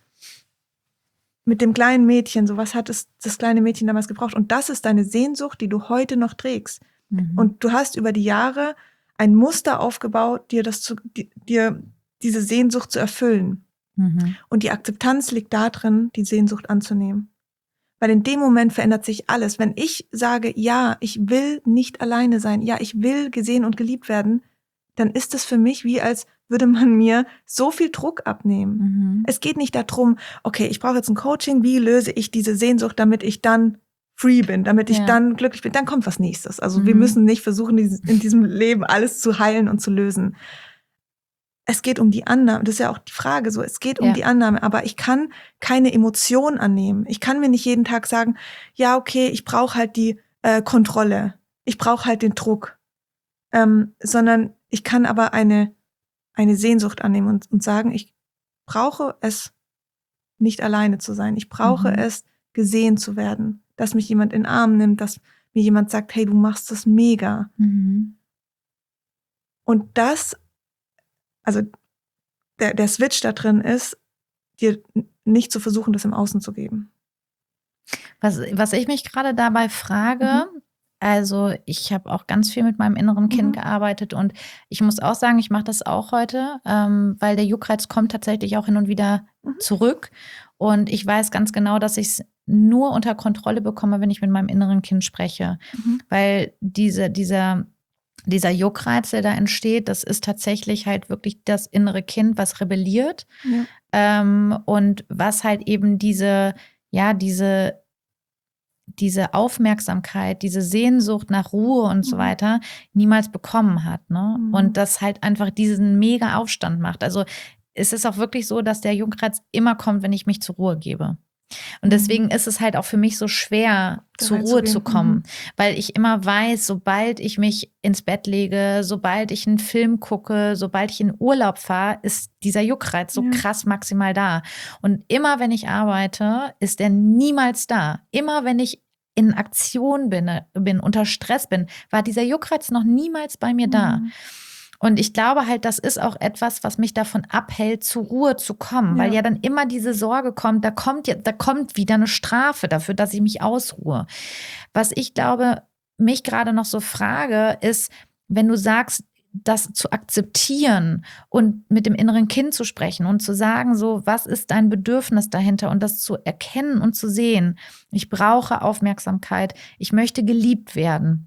mit dem kleinen Mädchen? So, was hat es, das kleine Mädchen damals gebraucht? Und das ist deine Sehnsucht, die du heute noch trägst. Mhm. Und du hast über die Jahre ein Muster aufgebaut, dir das zu, di- dir diese Sehnsucht zu erfüllen. Mhm. Und die Akzeptanz liegt darin, die Sehnsucht anzunehmen. Weil in dem Moment verändert sich alles. Wenn ich sage, ja, ich will nicht alleine sein, ja, ich will gesehen und geliebt werden, dann ist es für mich wie, als würde man mir so viel Druck abnehmen. Mhm. Es geht nicht darum, okay, ich brauche jetzt ein Coaching, wie löse ich diese Sehnsucht, damit ich dann free bin, damit ich Ja. dann glücklich bin. Dann kommt was Nächstes. Also wir Mhm. müssen nicht versuchen, dieses- in diesem Leben alles zu heilen und zu lösen. Es geht um die Annahme, das ist ja auch die Frage so, es geht um Ja. die Annahme, aber ich kann keine Emotion annehmen. Ich kann mir nicht jeden Tag sagen, ja, okay, ich brauche halt die äh, Kontrolle, ich brauche halt den Druck, ähm, sondern ich kann aber eine, eine Sehnsucht annehmen und, und sagen, ich brauche es, nicht alleine zu sein. Ich brauche Mhm. es, gesehen zu werden, dass mich jemand in den Arm nimmt, dass mir jemand sagt, hey, du machst das mega. Mhm. Und das, also der, der Switch da drin ist, dir n- nicht zu versuchen, das im Außen zu geben. Was, was ich mich gerade dabei frage, Mhm. also ich habe auch ganz viel mit meinem inneren Kind Mhm. gearbeitet und ich muss auch sagen, ich mache das auch heute, ähm, weil der Juckreiz kommt tatsächlich auch hin und wieder Mhm. zurück und ich weiß ganz genau, dass ich es nur unter Kontrolle bekomme, wenn ich mit meinem inneren Kind spreche, Mhm. weil diese, dieser Dieser Juckreiz, der da entsteht, das ist tatsächlich halt wirklich das innere Kind, was rebelliert. Ja. Ähm, und was halt eben diese, ja, diese, diese Aufmerksamkeit, diese Sehnsucht nach Ruhe und so Mhm. weiter niemals bekommen hat, ne? Mhm. Und das halt einfach diesen mega Aufstand macht. Also es ist auch wirklich so, dass der Juckreiz immer kommt, wenn ich mich zur Ruhe gebe. Und deswegen Mhm. ist es halt auch für mich so schwer, Da zur Ruhe reinzugehen. zu kommen, Mhm. weil ich immer weiß, sobald ich mich ins Bett lege, sobald ich einen Film gucke, sobald ich in Urlaub fahre, ist dieser Juckreiz so Ja. krass maximal da. Und immer wenn ich arbeite, ist der niemals da. Immer wenn ich in Aktion bin, bin unter Stress bin, war dieser Juckreiz noch niemals bei mir da. Mhm. Und ich glaube halt, das ist auch etwas, was mich davon abhält, zur Ruhe zu kommen, weil Ja. ja dann immer diese Sorge kommt, da kommt ja, da kommt wieder eine Strafe dafür, dass ich mich ausruhe. Was ich glaube, mich gerade noch so frage, ist, wenn du sagst, das zu akzeptieren und mit dem inneren Kind zu sprechen und zu sagen, so, was ist dein Bedürfnis dahinter und das zu erkennen und zu sehen. Ich brauche Aufmerksamkeit, ich möchte geliebt werden.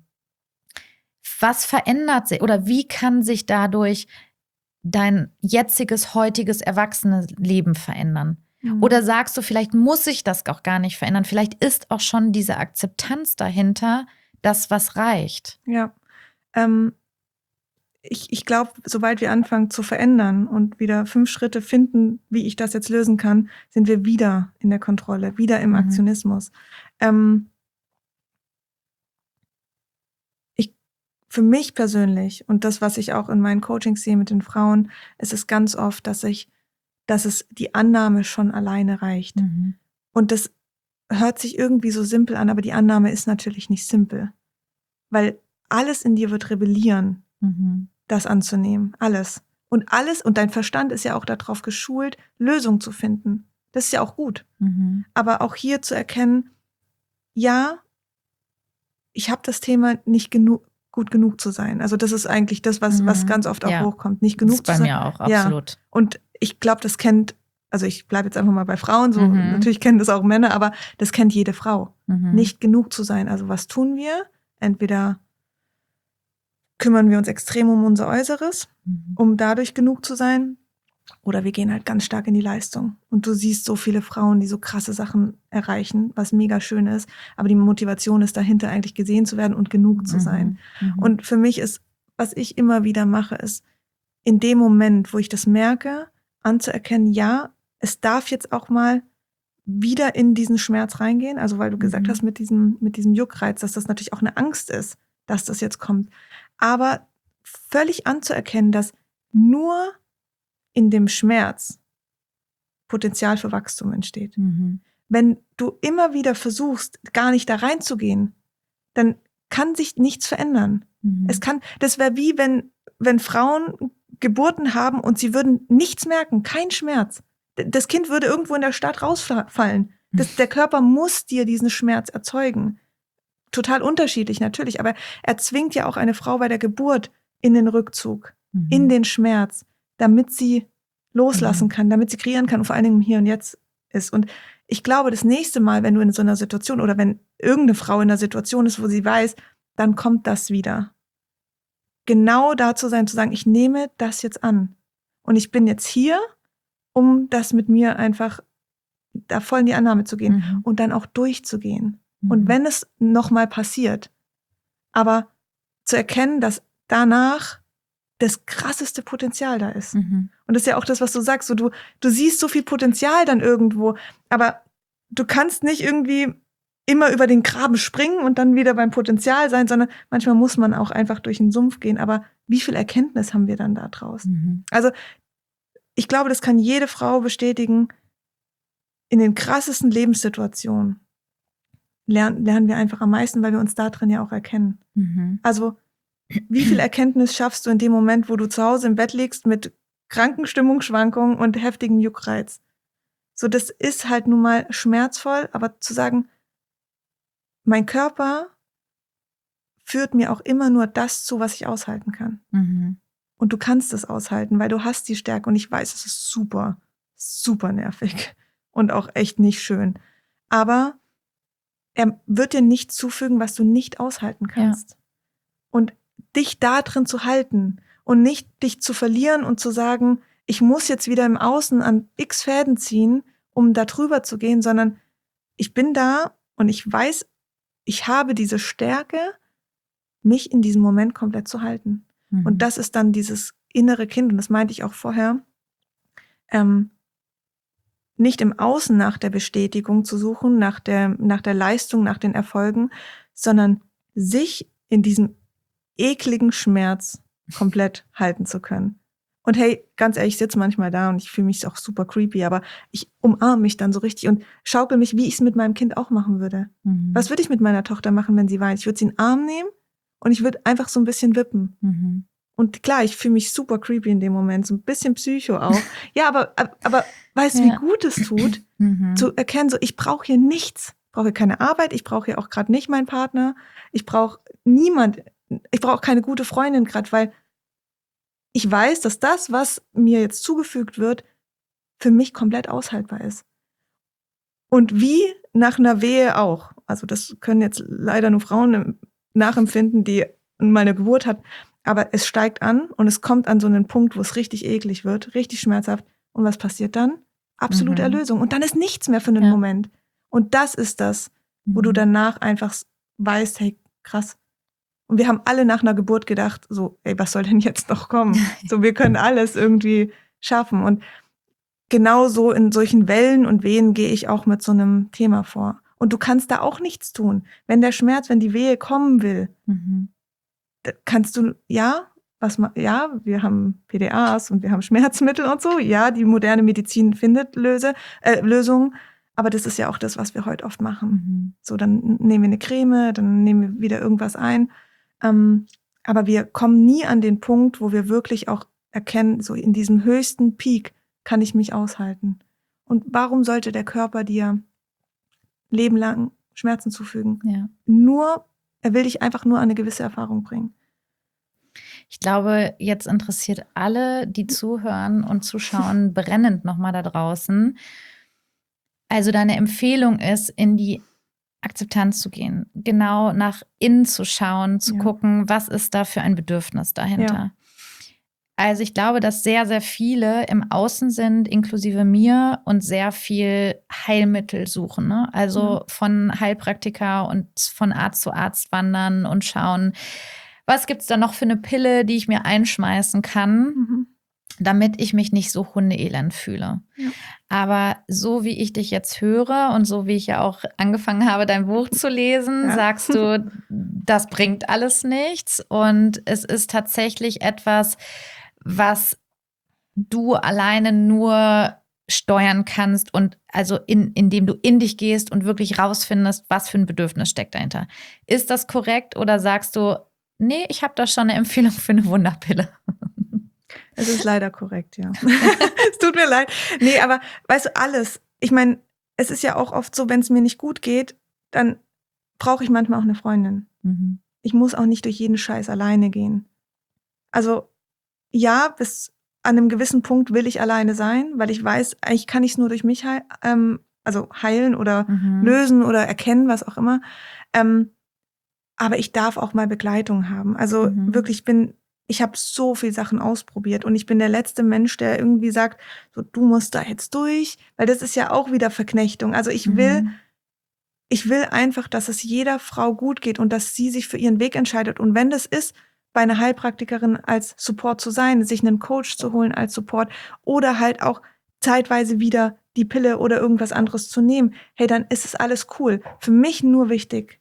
Was verändert sich oder wie kann sich dadurch dein jetziges, heutiges, erwachsenes Leben verändern? Mhm. Oder sagst du, vielleicht muss sich das auch gar nicht verändern? Vielleicht ist auch schon diese Akzeptanz dahinter das, was reicht. Ja. Ähm, ich ich glaube, sobald wir anfangen zu verändern und wieder fünf Schritte finden, wie ich das jetzt lösen kann, sind wir wieder in der Kontrolle, wieder im Mhm. Aktionismus. Ähm, ich, für mich persönlich und das, was ich auch in meinen Coachings sehe mit den Frauen, ist es ganz oft, dass ich, dass es die Annahme schon alleine reicht. Mhm. Und das hört sich irgendwie so simpel an, aber die Annahme ist natürlich nicht simpel. Weil alles in dir wird rebellieren, Mhm. das anzunehmen. Alles. Und alles, und dein Verstand ist ja auch darauf geschult, Lösungen zu finden. Das ist ja auch gut. Mhm. Aber auch hier zu erkennen, ja, ich habe das Thema nicht genug, gut genug zu sein. Also das ist eigentlich das, was, Mhm. was ganz oft auch Ja. hochkommt. Nicht Das genug ist bei zu sein. mir auch, Ja. absolut. Und ich glaube, das kennt, also ich bleibe jetzt einfach mal bei Frauen, so Mhm. natürlich kennen das auch Männer, aber das kennt jede Frau. Mhm. Nicht genug zu sein. Also was tun wir? Entweder kümmern wir uns extrem um unser Äußeres, Mhm. um dadurch genug zu sein, oder wir gehen halt ganz stark in die Leistung. Und du siehst so viele Frauen, die so krasse Sachen erreichen, was mega schön ist, aber die Motivation ist dahinter, eigentlich gesehen zu werden und genug zu sein. Mhm. Mhm. Und für mich ist, was ich immer wieder mache, ist in dem Moment, wo ich das merke, anzuerkennen, ja, es darf jetzt auch mal wieder in diesen Schmerz reingehen. Also weil du gesagt Mhm. hast mit diesem, mit diesem Juckreiz, dass das natürlich auch eine Angst ist, dass das jetzt kommt. Aber völlig anzuerkennen, dass nur in dem Schmerz Potenzial für Wachstum entsteht. Mhm. Wenn du immer wieder versuchst, gar nicht da reinzugehen, dann kann sich nichts verändern. Mhm. Es kann, das wäre wie wenn, wenn Frauen Geburten haben und sie würden nichts merken, kein Schmerz. D- Das Kind würde irgendwo in der Stadt rausfallen. Das, der Körper muss dir diesen Schmerz erzeugen. Total unterschiedlich natürlich, aber er zwingt ja auch eine Frau bei der Geburt in den Rückzug, Mhm. in den Schmerz, damit sie loslassen Mhm. kann, damit sie kreieren kann und vor allen Dingen im Hier und Jetzt ist. Und ich glaube, das nächste Mal, wenn du in so einer Situation oder wenn irgendeine Frau in einer Situation ist, wo sie weiß, dann kommt das wieder. Genau da zu sein, zu sagen, ich nehme das jetzt an. Und ich bin jetzt hier, um das mit mir einfach da voll in die Annahme zu gehen Mhm. und dann auch durchzugehen. Mhm. Und wenn es nochmal passiert, aber zu erkennen, dass danach das krasseste Potenzial da ist. Mhm. Und das ist ja auch das, was du sagst. So, du, du siehst so viel Potenzial dann irgendwo, aber du kannst nicht irgendwie immer über den Graben springen und dann wieder beim Potenzial sein, sondern manchmal muss man auch einfach durch den Sumpf gehen. Aber wie viel Erkenntnis haben wir dann da draus? Mhm. Also ich glaube, das kann jede Frau bestätigen. In den krassesten Lebenssituationen lernen, lernen wir einfach am meisten, weil wir uns da drin ja auch erkennen. Mhm. Also wie viel Erkenntnis schaffst du in dem Moment, wo du zu Hause im Bett liegst mit kranken Stimmungsschwankungen und heftigem Juckreiz? So, das ist halt nun mal schmerzvoll, aber zu sagen, mein Körper führt mir auch immer nur das zu, was ich aushalten kann. Mhm. Und du kannst es aushalten, weil du hast die Stärke und ich weiß, es ist super, super nervig und auch echt nicht schön. Aber er wird dir nichts zufügen, was du nicht aushalten kannst. Ja. Und dich da drin zu halten und nicht dich zu verlieren und zu sagen, ich muss jetzt wieder im Außen an x Fäden ziehen, um da drüber zu gehen, sondern ich bin da und ich weiß, ich habe diese Stärke, mich in diesem Moment komplett zu halten. Mhm. Und das ist dann dieses innere Kind, und das meinte ich auch vorher, ähm, nicht im Außen nach der Bestätigung zu suchen, nach der, nach der Leistung, nach den Erfolgen, sondern sich in diesem ekligen Schmerz komplett halten zu können. Und hey, ganz ehrlich, ich sitze manchmal da und ich fühle mich auch super creepy, aber ich umarme mich dann so richtig und schaukel mich, wie ich es mit meinem Kind auch machen würde. Mhm. Was würde ich mit meiner Tochter machen, wenn sie weint? Ich würde sie in den Arm nehmen und ich würde einfach so ein bisschen wippen. Mhm. Und klar, ich fühle mich super creepy in dem Moment, so ein bisschen Psycho auch. Ja, aber, aber, aber weißt du, ja. wie gut es tut, mhm. zu erkennen, so ich brauche hier nichts. Ich brauche hier keine Arbeit, ich brauche hier auch gerade nicht meinen Partner, ich brauche niemand, ich brauche keine gute Freundin gerade, weil ich weiß, dass das, was mir jetzt zugefügt wird, für mich komplett aushaltbar ist. Und wie nach einer Wehe auch. Also das können jetzt leider nur Frauen nachempfinden, die mal eine Geburt hat. Aber es steigt an und es kommt an so einen Punkt, wo es richtig eklig wird, richtig schmerzhaft. Und was passiert dann? Absolute mhm. Erlösung. Und dann ist nichts mehr für einen ja. Moment. Und das ist das, wo mhm. du danach einfach weißt, hey, krass. Und wir haben alle nach einer Geburt gedacht, so, ey, was soll denn jetzt noch kommen? So, wir können alles irgendwie schaffen. Und genau so in solchen Wellen und Wehen gehe ich auch mit so einem Thema vor. Und du kannst da auch nichts tun. Wenn der Schmerz, wenn die Wehe kommen will, mhm. kannst du, ja, was ma, ja, wir haben P D As und wir haben Schmerzmittel und so. Ja, die moderne Medizin findet Löse, äh, Lösungen. Aber das ist ja auch das, was wir heute oft machen. Mhm. So, dann nehmen wir eine Creme, dann nehmen wir wieder irgendwas ein. Ähm, aber wir kommen nie an den Punkt, wo wir wirklich auch erkennen, so in diesem höchsten Peak kann ich mich aushalten. Und warum sollte der Körper dir lebenlang Schmerzen zufügen? Ja. Nur, er will dich einfach nur an eine gewisse Erfahrung bringen. Ich glaube, jetzt interessiert alle, die zuhören und zuschauen, brennend nochmal da draußen. Also deine Empfehlung ist, in die Akzeptanz zu gehen, genau nach innen zu schauen, zu ja. gucken, was ist da für ein Bedürfnis dahinter. Ja. Also ich glaube, dass sehr, sehr viele im Außen sind, inklusive mir, und sehr viel Heilmittel suchen. Ne? Also ja. von Heilpraktiker und von Arzt zu Arzt wandern und schauen, was gibt's da noch für eine Pille, die ich mir einschmeißen kann, mhm. damit ich mich nicht so hundeelend fühle. Ja. Aber so wie ich dich jetzt höre und so wie ich ja auch angefangen habe, dein Buch zu lesen, ja. sagst du, das bringt alles nichts. Und es ist tatsächlich etwas, was du alleine nur steuern kannst und also in, indem du in dich gehst und wirklich rausfindest, was für ein Bedürfnis steckt dahinter. Ist das korrekt oder sagst du, nee, ich habe da schon eine Empfehlung für eine Wunderpille? Es ist leider korrekt, ja. Es tut mir leid. Nee, aber weißt du, alles. Ich meine, es ist ja auch oft so, wenn es mir nicht gut geht, dann brauche ich manchmal auch eine Freundin. Mhm. Ich muss auch nicht durch jeden Scheiß alleine gehen. Also ja, bis an einem gewissen Punkt will ich alleine sein, weil ich weiß, eigentlich kann ich es nur durch mich heil, ähm, also heilen oder mhm. lösen oder erkennen, was auch immer. Ähm, aber ich darf auch mal Begleitung haben. Also mhm. wirklich, ich bin, ich habe so viel Sachen ausprobiert und ich bin der letzte Mensch, der irgendwie sagt, so du musst da jetzt durch, weil das ist ja auch wieder Verknechtung. Also ich will, mhm. ich will einfach, dass es jeder Frau gut geht und dass sie sich für ihren Weg entscheidet. Und wenn das ist, bei einer Heilpraktikerin als Support zu sein, sich einen Coach zu holen als Support oder halt auch zeitweise wieder die Pille oder irgendwas anderes zu nehmen, hey, dann ist es alles cool. Für mich nur wichtig,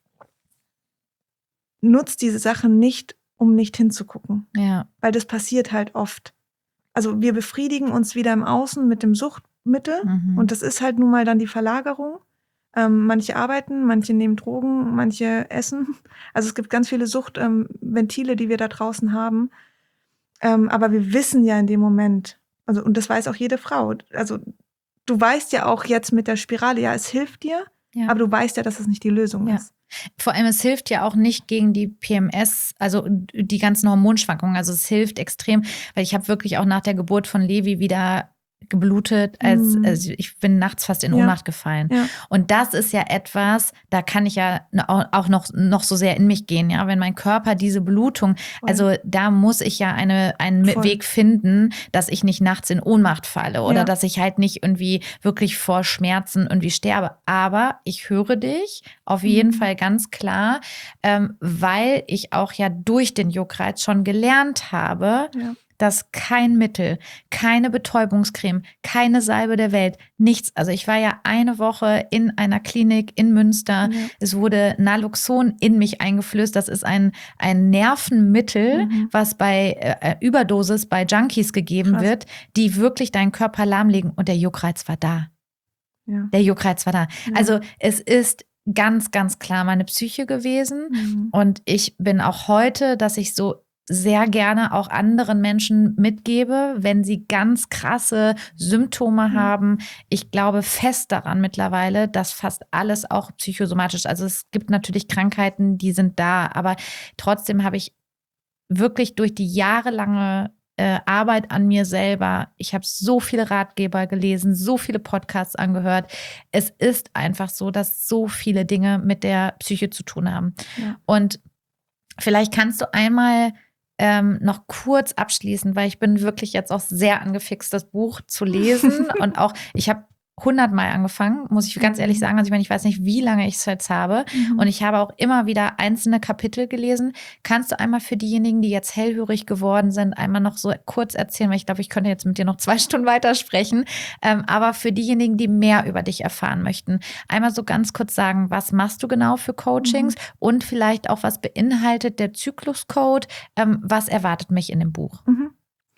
nutzt diese Sachen nicht, um nicht hinzugucken. Ja. Weil das passiert halt oft. Also wir befriedigen uns wieder im Außen mit dem Suchtmittel mhm. und das ist halt nun mal dann die Verlagerung. Ähm, manche arbeiten, manche nehmen Drogen, manche essen. Also es gibt ganz viele Suchtventile, ähm, die wir da draußen haben. Ähm, aber wir wissen ja in dem Moment, also und das weiß auch jede Frau, also du weißt ja auch jetzt mit der Spirale, ja, es hilft dir, ja. aber du weißt ja, dass es nicht die Lösung ja. ist. Vor allem, es hilft ja auch nicht gegen die P M S, also die ganzen Hormonschwankungen. Also es hilft extrem, weil ich habe wirklich auch nach der Geburt von Levi wieder geblutet, als, mm. also ich bin nachts fast in Ohnmacht ja. gefallen. Ja. Und das ist ja etwas, da kann ich ja auch noch, noch so sehr in mich gehen, ja, wenn mein Körper diese Blutung, Voll. also da muss ich ja eine, einen Voll. Weg finden, dass ich nicht nachts in Ohnmacht falle oder ja. dass ich halt nicht irgendwie wirklich vor Schmerzen irgendwie sterbe. Aber ich höre dich auf jeden mm. Fall ganz klar, ähm, weil ich auch ja durch den Juckreiz schon gelernt habe, ja. dass kein Mittel, keine Betäubungscreme, keine Salbe der Welt, nichts. Also ich war ja eine Woche in einer Klinik in Münster. Ja. Es wurde Naloxon in mich eingeflößt. Das ist ein, ein Nervenmittel, mhm. was bei äh, Überdosis bei Junkies gegeben Krass. Wird, die wirklich deinen Körper lahmlegen. Und der Juckreiz war da. Ja. Der Juckreiz war da. Ja. Also es ist ganz, ganz klar meine Psyche gewesen. Mhm. Und ich bin auch heute, dass ich so sehr gerne auch anderen Menschen mitgebe, wenn sie ganz krasse Symptome mhm. haben. Ich glaube fest daran mittlerweile, dass fast alles auch psychosomatisch ist. Also es gibt natürlich Krankheiten, die sind da, aber trotzdem habe ich wirklich durch die jahrelange äh, Arbeit an mir selber, ich habe so viele Ratgeber gelesen, so viele Podcasts angehört. Es ist einfach so, dass so viele Dinge mit der Psyche zu tun haben. Ja. Und vielleicht kannst du einmal Ähm, noch kurz abschließen, weil ich bin wirklich jetzt auch sehr angefixt, das Buch zu lesen und auch, ich habe hundertmal angefangen, muss ich ganz ehrlich sagen. Also ich meine, ich weiß nicht, wie lange ich es jetzt habe mhm. und ich habe auch immer wieder einzelne Kapitel gelesen. Kannst du einmal für diejenigen, die jetzt hellhörig geworden sind, einmal noch so kurz erzählen, weil ich glaube, ich könnte jetzt mit dir noch zwei Stunden weitersprechen, ähm, aber für diejenigen, die mehr über dich erfahren möchten, einmal so ganz kurz sagen, was machst du genau für Coachings mhm. und vielleicht auch, was beinhaltet der Zykluscode, ähm, was erwartet mich in dem Buch? Mhm.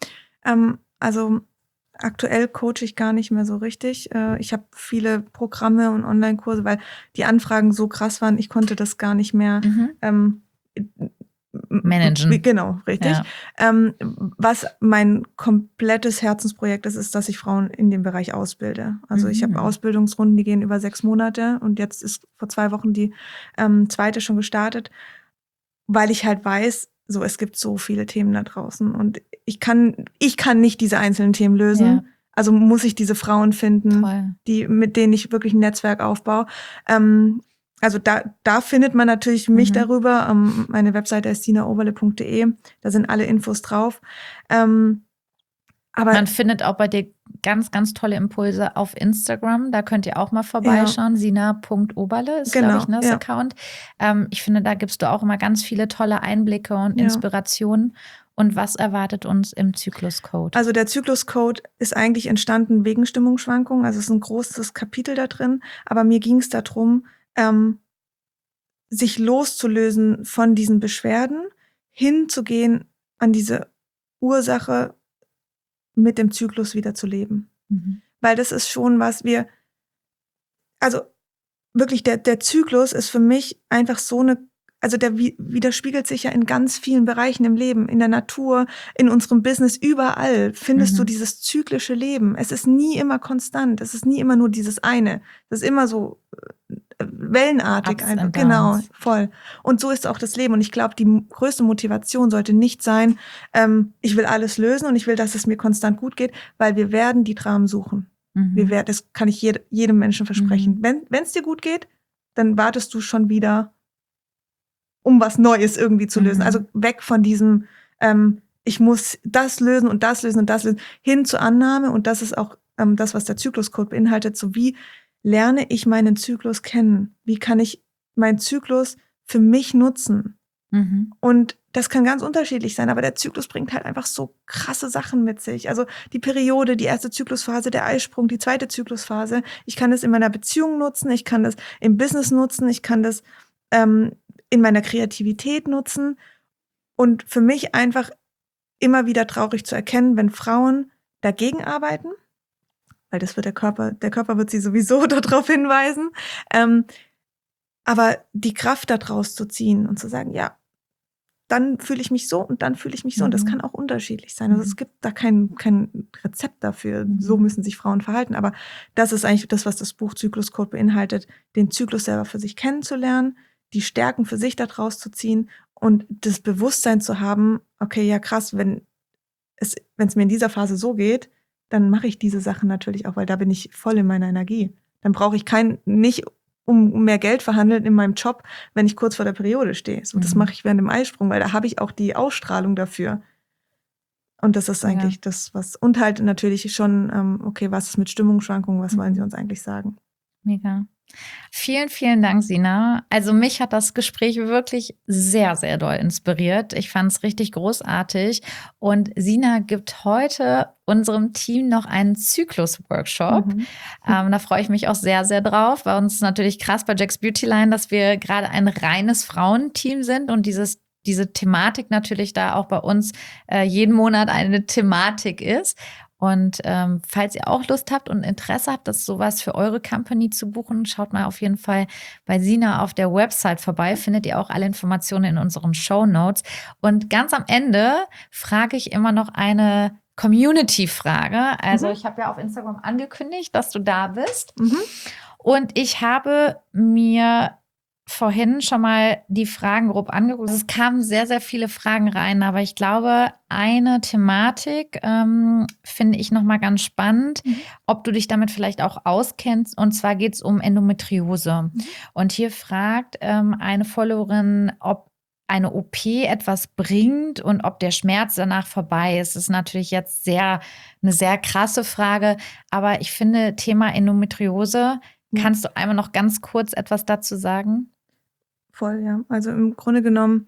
Ähm, also aktuell coache ich gar nicht mehr so richtig. Ich habe viele Programme und Online-Kurse, weil die Anfragen so krass waren, ich konnte das gar nicht mehr mhm. ähm, managen. Genau, richtig. Ja. Ähm, was mein komplettes Herzensprojekt ist, ist, dass ich Frauen in dem Bereich ausbilde. Also mhm. ich habe Ausbildungsrunden, die gehen über sechs Monate und jetzt ist vor zwei Wochen die ähm, zweite schon gestartet, weil ich halt weiß, so, es gibt so viele Themen da draußen und ich kann, ich kann nicht diese einzelnen Themen lösen. Ja. Also muss ich diese Frauen finden, Toll. die, mit denen ich wirklich ein Netzwerk aufbaue. Ähm, also da, da findet man natürlich mich mhm. darüber. Ähm, meine Webseite ist dina oberle punkt de. Da sind alle Infos drauf. Ähm, Aber man findet auch bei dir ganz, ganz tolle Impulse auf Instagram. Da könnt ihr auch mal vorbeischauen. Ja. sina punkt oberle ist, genau, glaube ich, ne, das ja. Account. Ähm, ich finde, da gibst du auch immer ganz viele tolle Einblicke und ja. Inspirationen. Und was erwartet uns im Zykluscode? Also der Zykluscode ist eigentlich entstanden wegen Stimmungsschwankungen. Also es ist ein großes Kapitel da drin. Aber mir ging es darum, ähm, sich loszulösen von diesen Beschwerden, hinzugehen an diese Ursache, mit dem Zyklus wieder zu leben. Mhm. Weil das ist schon was wir, also wirklich der, der Zyklus ist für mich einfach so eine, also der widerspiegelt sich ja in ganz vielen Bereichen im Leben, in der Natur, in unserem Business, überall findest mhm. du dieses zyklische Leben. Es ist nie immer konstant, es ist nie immer nur dieses eine. Es ist immer so wellenartig Ups einfach. Genau, voll. Und so ist auch das Leben. Und ich glaube, die größte Motivation sollte nicht sein, ähm, ich will alles lösen und ich will, dass es mir konstant gut geht, weil wir werden die Dramen suchen. Mhm. Wir werden, das kann ich jed- jedem Menschen versprechen. Mhm. Wenn wenn es dir gut geht, dann wartest du schon wieder, um was Neues irgendwie zu lösen. Mhm. Also weg von diesem, ähm, ich muss das lösen und das lösen und das lösen, hin zur Annahme. Und das ist auch ähm, das, was der Zykluscode beinhaltet, so wie lerne ich meinen Zyklus kennen? Wie kann ich meinen Zyklus für mich nutzen? Mhm. Und das kann ganz unterschiedlich sein, aber der Zyklus bringt halt einfach so krasse Sachen mit sich. Also die Periode, die erste Zyklusphase, der Eisprung, die zweite Zyklusphase. Ich kann das in meiner Beziehung nutzen, ich kann das im Business nutzen, ich kann das ähm, in meiner Kreativität nutzen. Und für mich einfach immer wieder traurig zu erkennen, wenn Frauen dagegen arbeiten, weil das wird der Körper, der Körper wird sie sowieso darauf hinweisen. Ähm, aber die Kraft daraus zu ziehen und zu sagen, ja, dann fühle ich mich so und dann fühle ich mich so. Mhm. Und das kann auch unterschiedlich sein. Also es gibt da kein, kein Rezept dafür. Mhm. So müssen sich Frauen verhalten. Aber das ist eigentlich das, was das Buch Zykluscode beinhaltet, den Zyklus selber für sich kennenzulernen, die Stärken für sich daraus zu ziehen und das Bewusstsein zu haben, okay, ja krass, wenn es, wenn es mir in dieser Phase so geht, dann mache ich diese Sachen natürlich auch, weil da bin ich voll in meiner Energie. Dann brauche ich kein, nicht um mehr Geld verhandeln in meinem Job, wenn ich kurz vor der Periode stehe. So, mhm. Das mache ich während dem Eisprung, weil da habe ich auch die Ausstrahlung dafür. Und das ist eigentlich ja. das, was, und halt natürlich schon, ähm, okay, was ist mit Stimmungsschwankungen, was mhm. wollen Sie uns eigentlich sagen? Mega. Vielen, vielen Dank, Sina. Also mich hat das Gespräch wirklich sehr, sehr doll inspiriert. Ich fand es richtig großartig. Und Sina gibt heute unserem Team noch einen Zyklus-Workshop. Mhm. Ähm, da freue ich mich auch sehr, sehr drauf. Bei uns ist natürlich krass bei Jack's Beautyline, dass wir gerade ein reines Frauenteam sind und dieses diese Thematik natürlich da auch bei uns äh, jeden Monat eine Thematik ist. Und ähm, falls ihr auch Lust habt und Interesse habt, das sowas für eure Company zu buchen, schaut mal auf jeden Fall bei Sina auf der Website vorbei. Findet ihr auch alle Informationen in unseren Shownotes. Und ganz am Ende frage ich immer noch eine Community-Frage. Also mhm. ich habe ja auf Instagram angekündigt, dass du da bist. Mhm. Und ich habe mir vorhin schon mal die Fragen grob angeguckt. Es kamen sehr, sehr viele Fragen rein, aber ich glaube, eine Thematik ähm, finde ich nochmal ganz spannend, mhm. ob du dich damit vielleicht auch auskennst. Und zwar geht es um Endometriose. Mhm. Und hier fragt ähm, eine Followerin, ob eine O P etwas bringt und ob der Schmerz danach vorbei ist. Das ist natürlich jetzt sehr eine sehr krasse Frage, aber ich finde, Thema Endometriose, kannst du einmal noch ganz kurz etwas dazu sagen? Voll, ja. Also im Grunde genommen,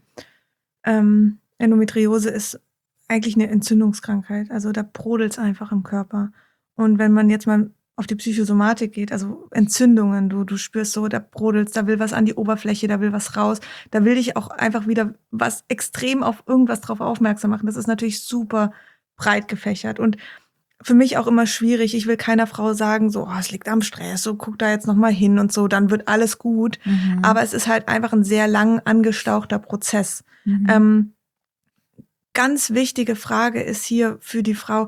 ähm, Endometriose ist eigentlich eine Entzündungskrankheit. Also da brodelt es einfach im Körper. Und wenn man jetzt mal auf die Psychosomatik geht, also Entzündungen, du, du spürst so, da brodelt, da will was an die Oberfläche, da will was raus, da will dich auch einfach wieder was extrem auf irgendwas drauf aufmerksam machen. Das ist natürlich super breit gefächert und für mich auch immer schwierig. Ich will keiner Frau sagen, so, oh, es liegt am Stress, so guck da jetzt noch mal hin und so, dann wird alles gut. Mhm. Aber es ist halt einfach ein sehr lang angestauchter Prozess. Mhm. Ähm, ganz wichtige Frage ist hier für die Frau,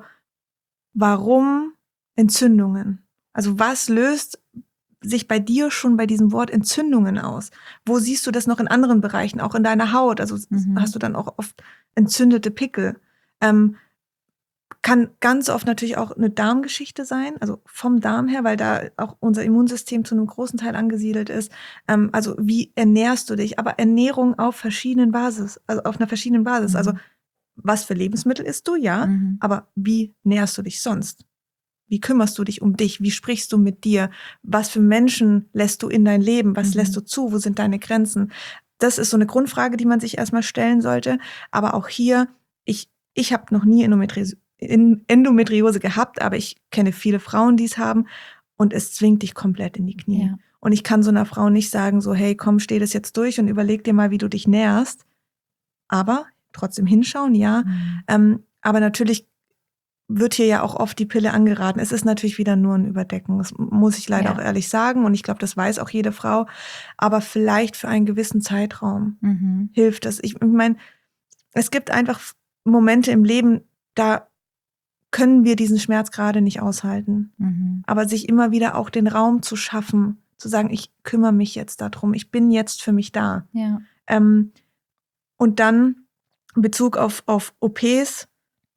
warum Entzündungen? Also was löst sich bei dir schon bei diesem Wort Entzündungen aus? Wo siehst du das noch in anderen Bereichen, auch in deiner Haut? Also mhm. hast du dann auch oft entzündete Pickel? Ähm, Kann ganz oft natürlich auch eine Darmgeschichte sein, also vom Darm her, weil da auch unser Immunsystem zu einem großen Teil angesiedelt ist. Ähm, also wie ernährst du dich? Aber Ernährung auf verschiedenen Basis, also auf einer verschiedenen Basis. Mhm. Also was für Lebensmittel isst du, ja, Mhm. aber wie nährst du dich sonst? Wie kümmerst du dich um dich? Wie sprichst du mit dir? Was für Menschen lässt du in dein Leben? Was Mhm. lässt du zu? Wo sind deine Grenzen? Das ist so eine Grundfrage, die man sich erstmal stellen sollte. Aber auch hier, ich, ich habe noch nie Endometriose, Endometriose gehabt, aber ich kenne viele Frauen, die es haben und es zwingt dich komplett in die Knie. Ja. Und ich kann so einer Frau nicht sagen, so, hey, komm, steh das jetzt durch und überleg dir mal, wie du dich nährst. Aber trotzdem hinschauen, ja. Mhm. Ähm, aber natürlich wird hier ja auch oft die Pille angeraten. Es ist natürlich wieder nur ein Überdecken. Das muss ich leider Ja. auch ehrlich sagen. Und ich glaube, das weiß auch jede Frau. Aber vielleicht für einen gewissen Zeitraum Mhm. hilft das. Ich meine, es gibt einfach Momente im Leben, da können wir diesen Schmerz gerade nicht aushalten. Mhm. Aber sich immer wieder auch den Raum zu schaffen, zu sagen, ich kümmere mich jetzt darum, ich bin jetzt für mich da. Ja. Ähm, und dann in Bezug auf, auf O Ps,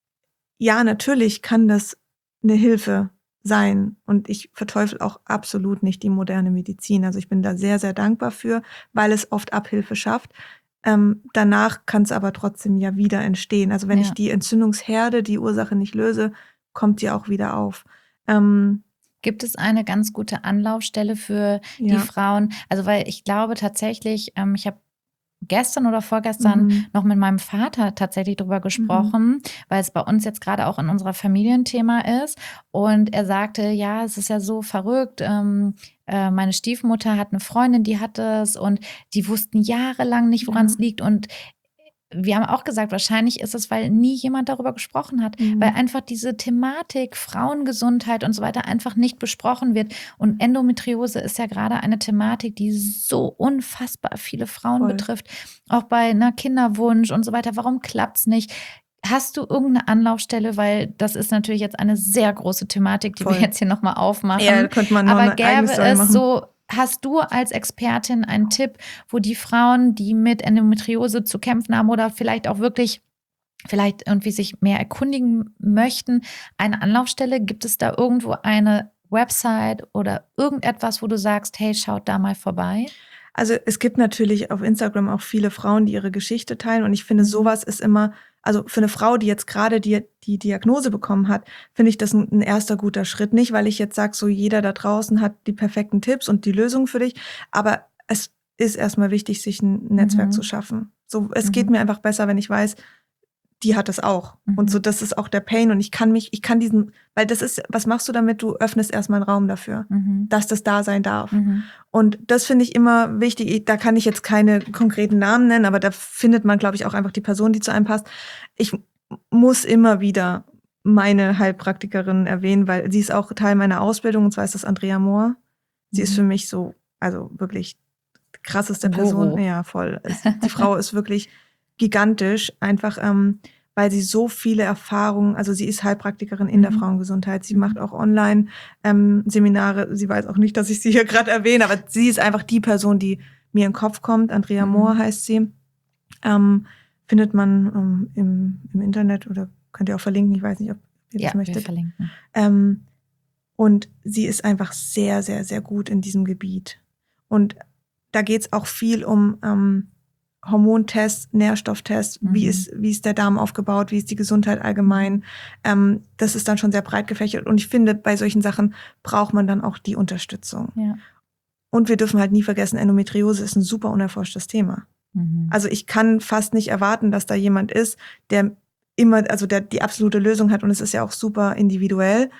ja, natürlich kann das eine Hilfe sein. Und ich verteufel auch absolut nicht die moderne Medizin. Also ich bin da sehr, sehr dankbar für, weil es oft Abhilfe schafft. Ähm, danach kann es aber trotzdem ja wieder entstehen. Also wenn Ja. ich die Entzündungsherde, die Ursache nicht löse, kommt die auch wieder auf. Ähm, Gibt es eine ganz gute Anlaufstelle für die ja. Frauen? Also weil ich glaube tatsächlich, ähm, ich habe gestern oder vorgestern Mhm. noch mit meinem Vater tatsächlich drüber gesprochen, Mhm. weil es bei uns jetzt gerade auch in unserer Familie ein Thema ist. Und er sagte, ja, es ist ja so verrückt. Ähm, äh, meine Stiefmutter hat eine Freundin, die hat es und die wussten jahrelang nicht, woran es Ja. liegt. Und wir haben auch gesagt, wahrscheinlich ist es, weil nie jemand darüber gesprochen hat, Mhm. weil einfach diese Thematik Frauengesundheit und so weiter einfach nicht besprochen wird. Und Endometriose ist ja gerade eine Thematik, die so unfassbar viele Frauen Voll. betrifft, auch bei einer Kinderwunsch und so weiter. Warum klappt's nicht? Hast du irgendeine Anlaufstelle, weil das ist natürlich jetzt eine sehr große Thematik, die Voll. wir jetzt hier nochmal aufmachen. Ja, da könnte man noch Aber eine eigene gäbe Story es machen. so, hast du als Expertin einen Tipp, wo die Frauen, die mit Endometriose zu kämpfen haben oder vielleicht auch wirklich vielleicht irgendwie sich mehr erkundigen möchten, eine Anlaufstelle? Gibt es da irgendwo eine Website oder irgendetwas, wo du sagst, hey, schaut da mal vorbei? Also es gibt natürlich auf Instagram auch viele Frauen, die ihre Geschichte teilen. Und ich finde, Mhm. sowas ist immer, also für eine Frau, die jetzt gerade die, die Diagnose bekommen hat, finde ich das ein, ein erster guter Schritt. Nicht, weil ich jetzt sage, so jeder da draußen hat die perfekten Tipps und die Lösung für dich. Aber es ist erstmal wichtig, sich ein Netzwerk Mhm. zu schaffen. So, es Mhm. geht mir einfach besser, wenn ich weiß, die hat es auch. Mhm. Und so, das ist auch der Pain. Und ich kann mich, ich kann diesen, weil das ist, was machst du damit? Du öffnest erstmal einen Raum dafür, Mhm. dass das da sein darf. Mhm. Und das finde ich immer wichtig. Ich, da kann ich jetzt keine konkreten Namen nennen, aber da findet man, glaube ich, auch einfach die Person, die zu einem passt. Ich muss immer wieder meine Heilpraktikerin erwähnen, weil sie ist auch Teil meiner Ausbildung, und zwar ist das Andrea Mohr. Sie Mhm. ist für mich so, also wirklich die krasseste Guru. Person. Ja, voll. Es, die Frau ist wirklich gigantisch, einfach ähm, weil sie so viele Erfahrungen, also sie ist Heilpraktikerin in Mhm. der Frauengesundheit. Sie Mhm. macht auch online ähm, Seminare. Sie weiß auch nicht, dass ich sie hier gerade erwähne, aber sie ist einfach die Person, die mir in den Kopf kommt. Andrea Mhm. Mohr heißt sie. Ähm, findet man ähm, im, im Internet oder könnt ihr auch verlinken. Ich weiß nicht, ob ihr das Ja, wir möchtet. verlinken. Ähm, und sie ist einfach sehr, sehr, sehr gut in diesem Gebiet. Und da geht es auch viel um ähm, Hormontests, Nährstofftests, Mhm. wie ist, wie ist der Darm aufgebaut, wie ist die Gesundheit allgemein. Ähm, das ist dann schon sehr breit gefächert. Und ich finde, bei solchen Sachen braucht man dann auch die Unterstützung. Ja. Und wir dürfen halt nie vergessen, Endometriose ist ein super unerforschtes Thema. Mhm. Also ich kann fast nicht erwarten, dass da jemand ist, der immer, also der die absolute Lösung hat. Und es ist ja auch super individuell.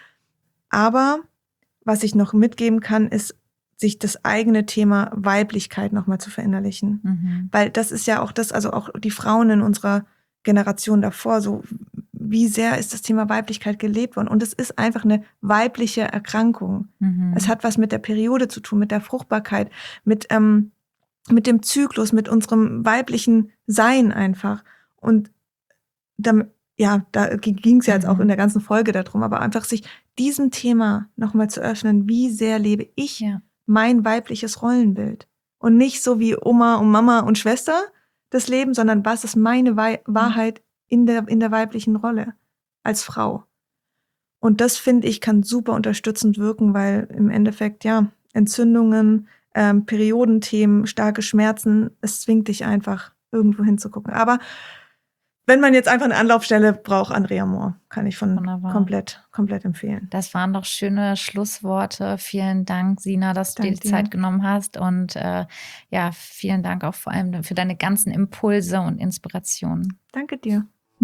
Aber was ich noch mitgeben kann, ist, sich das eigene Thema Weiblichkeit nochmal zu verinnerlichen. Mhm. Weil das ist ja auch das, also auch die Frauen in unserer Generation davor, so wie sehr ist das Thema Weiblichkeit gelebt worden. Und es ist einfach eine weibliche Erkrankung. Mhm. Es hat was mit der Periode zu tun, mit der Fruchtbarkeit, mit, ähm, mit dem Zyklus, mit unserem weiblichen Sein einfach. Und damit, ja, da ging es ja jetzt Mhm. auch in der ganzen Folge darum, aber einfach sich diesem Thema nochmal zu öffnen, wie sehr lebe ich Ja. mein weibliches Rollenbild. Und nicht so wie Oma und Mama und Schwester das Leben, sondern was ist meine Wei- Wahrheit in der, in der weiblichen Rolle als Frau. Und das, finde ich, kann super unterstützend wirken, weil im Endeffekt, ja, Entzündungen, ähm, Periodenthemen, starke Schmerzen, es zwingt dich einfach, irgendwo hinzugucken. Aber wenn man jetzt einfach eine Anlaufstelle braucht, Andrea Mohr, kann ich von Wunderbar. komplett, komplett empfehlen. Das waren doch schöne Schlussworte. Vielen Dank, Sina, dass du dir Danke die dir. Zeit genommen hast. Und äh, ja, vielen Dank auch vor allem für deine ganzen Impulse und Inspirationen. Danke dir.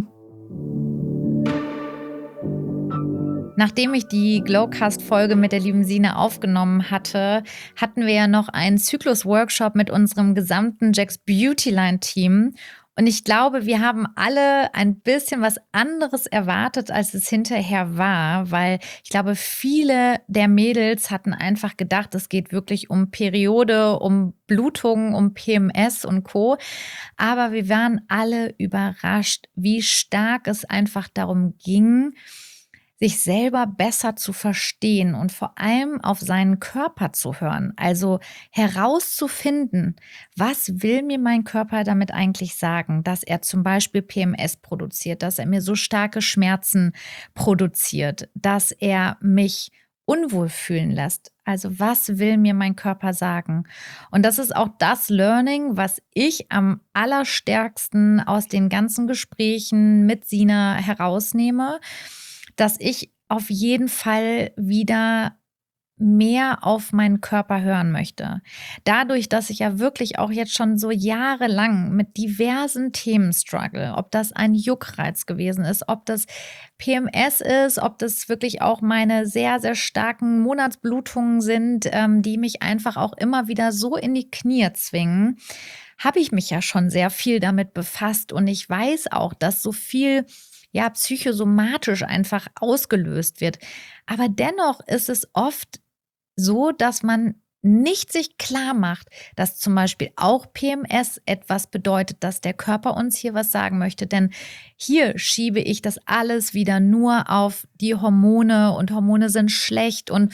Nachdem ich die Glowcast-Folge mit der lieben Sina aufgenommen hatte, hatten wir ja noch einen Zyklus-Workshop mit unserem gesamten Jack's Beautyline-Team. Und ich glaube, wir haben alle ein bisschen was anderes erwartet, als es hinterher war, weil ich glaube, viele der Mädels hatten einfach gedacht, es geht wirklich um Periode, um Blutungen, um P M S und Co. Aber wir waren alle überrascht, wie stark es einfach darum ging, sich selber besser zu verstehen und vor allem auf seinen Körper zu hören. Also herauszufinden, was will mir mein Körper damit eigentlich sagen, dass er zum Beispiel P M S produziert, dass er mir so starke Schmerzen produziert, dass er mich unwohl fühlen lässt. Also was will mir mein Körper sagen? Und das ist auch das Learning, was ich am allerstärksten aus den ganzen Gesprächen mit Sina herausnehme, dass ich auf jeden Fall wieder mehr auf meinen Körper hören möchte. Dadurch, dass ich ja wirklich auch jetzt schon so jahrelang mit diversen Themen struggle, ob das ein Juckreiz gewesen ist, ob das P M S ist, ob das wirklich auch meine sehr, sehr starken Monatsblutungen sind, ähm, die mich einfach auch immer wieder so in die Knie zwingen, habe ich mich ja schon sehr viel damit befasst und ich weiß auch, dass so viel ja, psychosomatisch einfach ausgelöst wird. Aber dennoch ist es oft so, dass man nicht sich klar macht, dass zum Beispiel auch P M S etwas bedeutet, dass der Körper uns hier was sagen möchte. Denn hier schiebe ich das alles wieder nur auf die Hormone und Hormone sind schlecht und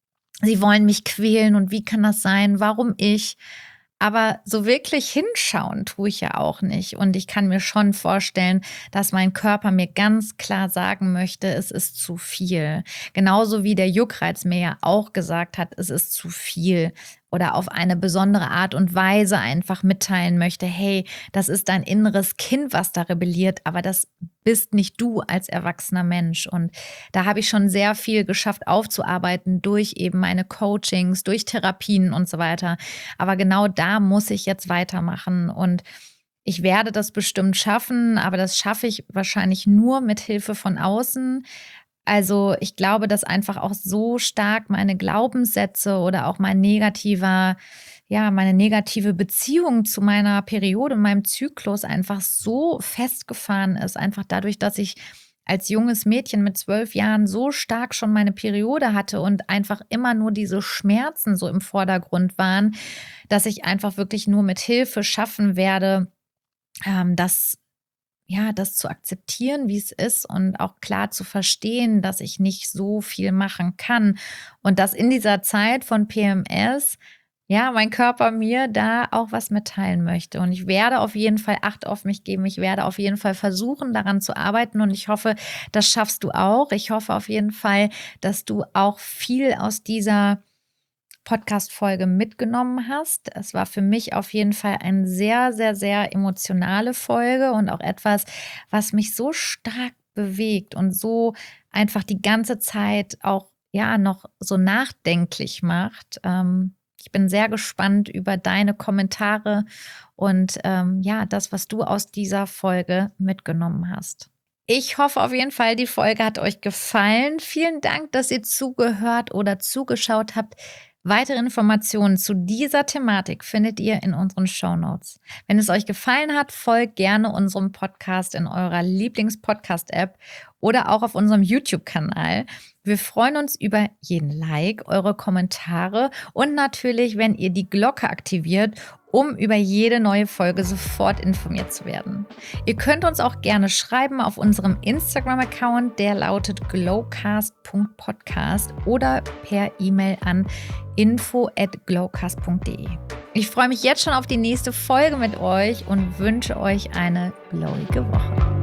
sie wollen mich quälen und wie kann das sein? Warum ich? Aber so wirklich hinschauen tue ich ja auch nicht. Und ich kann mir schon vorstellen, dass mein Körper mir ganz klar sagen möchte, es ist zu viel. Genauso wie der Juckreiz mir ja auch gesagt hat, es ist zu viel. Oder auf eine besondere Art und Weise einfach mitteilen möchte, hey, das ist dein inneres Kind, was da rebelliert, aber das bist nicht du als erwachsener Mensch. Und da habe ich schon sehr viel geschafft aufzuarbeiten durch eben meine Coachings, durch Therapien und so weiter. Aber genau da muss ich jetzt weitermachen und ich werde das bestimmt schaffen, aber das schaffe ich wahrscheinlich nur mit Hilfe von außen. Also ich glaube, dass einfach auch so stark meine Glaubenssätze oder auch mein negativer, ja, meine negative Beziehung zu meiner Periode und meinem Zyklus einfach so festgefahren ist. Einfach dadurch, dass ich als junges Mädchen mit zwölf Jahren so stark schon meine Periode hatte und einfach immer nur diese Schmerzen so im Vordergrund waren, dass ich einfach wirklich nur mit Hilfe schaffen werde, ähm, dass ja, das zu akzeptieren, wie es ist und auch klar zu verstehen, dass ich nicht so viel machen kann und dass in dieser Zeit von P M S, ja, mein Körper mir da auch was mitteilen möchte. Und ich werde auf jeden Fall Acht auf mich geben. Ich werde auf jeden Fall versuchen, daran zu arbeiten und ich hoffe, das schaffst du auch. Ich hoffe auf jeden Fall, dass du auch viel aus dieser Podcast-Folge mitgenommen hast. Es war für mich auf jeden Fall eine sehr, sehr, sehr emotionale Folge und auch etwas, was mich so stark bewegt und so einfach die ganze Zeit auch ja noch so nachdenklich macht. Ähm, ich bin sehr gespannt über deine Kommentare und ähm, ja, das, was du aus dieser Folge mitgenommen hast. Ich hoffe auf jeden Fall, die Folge hat euch gefallen. Vielen Dank, dass ihr zugehört oder zugeschaut habt. Weitere Informationen zu dieser Thematik findet ihr in unseren Shownotes. Wenn es euch gefallen hat, folgt gerne unserem Podcast in eurer Lieblings-Podcast-App oder auch auf unserem YouTube-Kanal. Wir freuen uns über jeden Like, eure Kommentare und natürlich, wenn ihr die Glocke aktiviert, um über jede neue Folge sofort informiert zu werden. Ihr könnt uns auch gerne schreiben auf unserem Instagram-Account, der lautet glowcast punkt podcast oder per E-Mail an info at glowcast punkt de. Ich freue mich jetzt schon auf die nächste Folge mit euch und wünsche euch eine glowige Woche.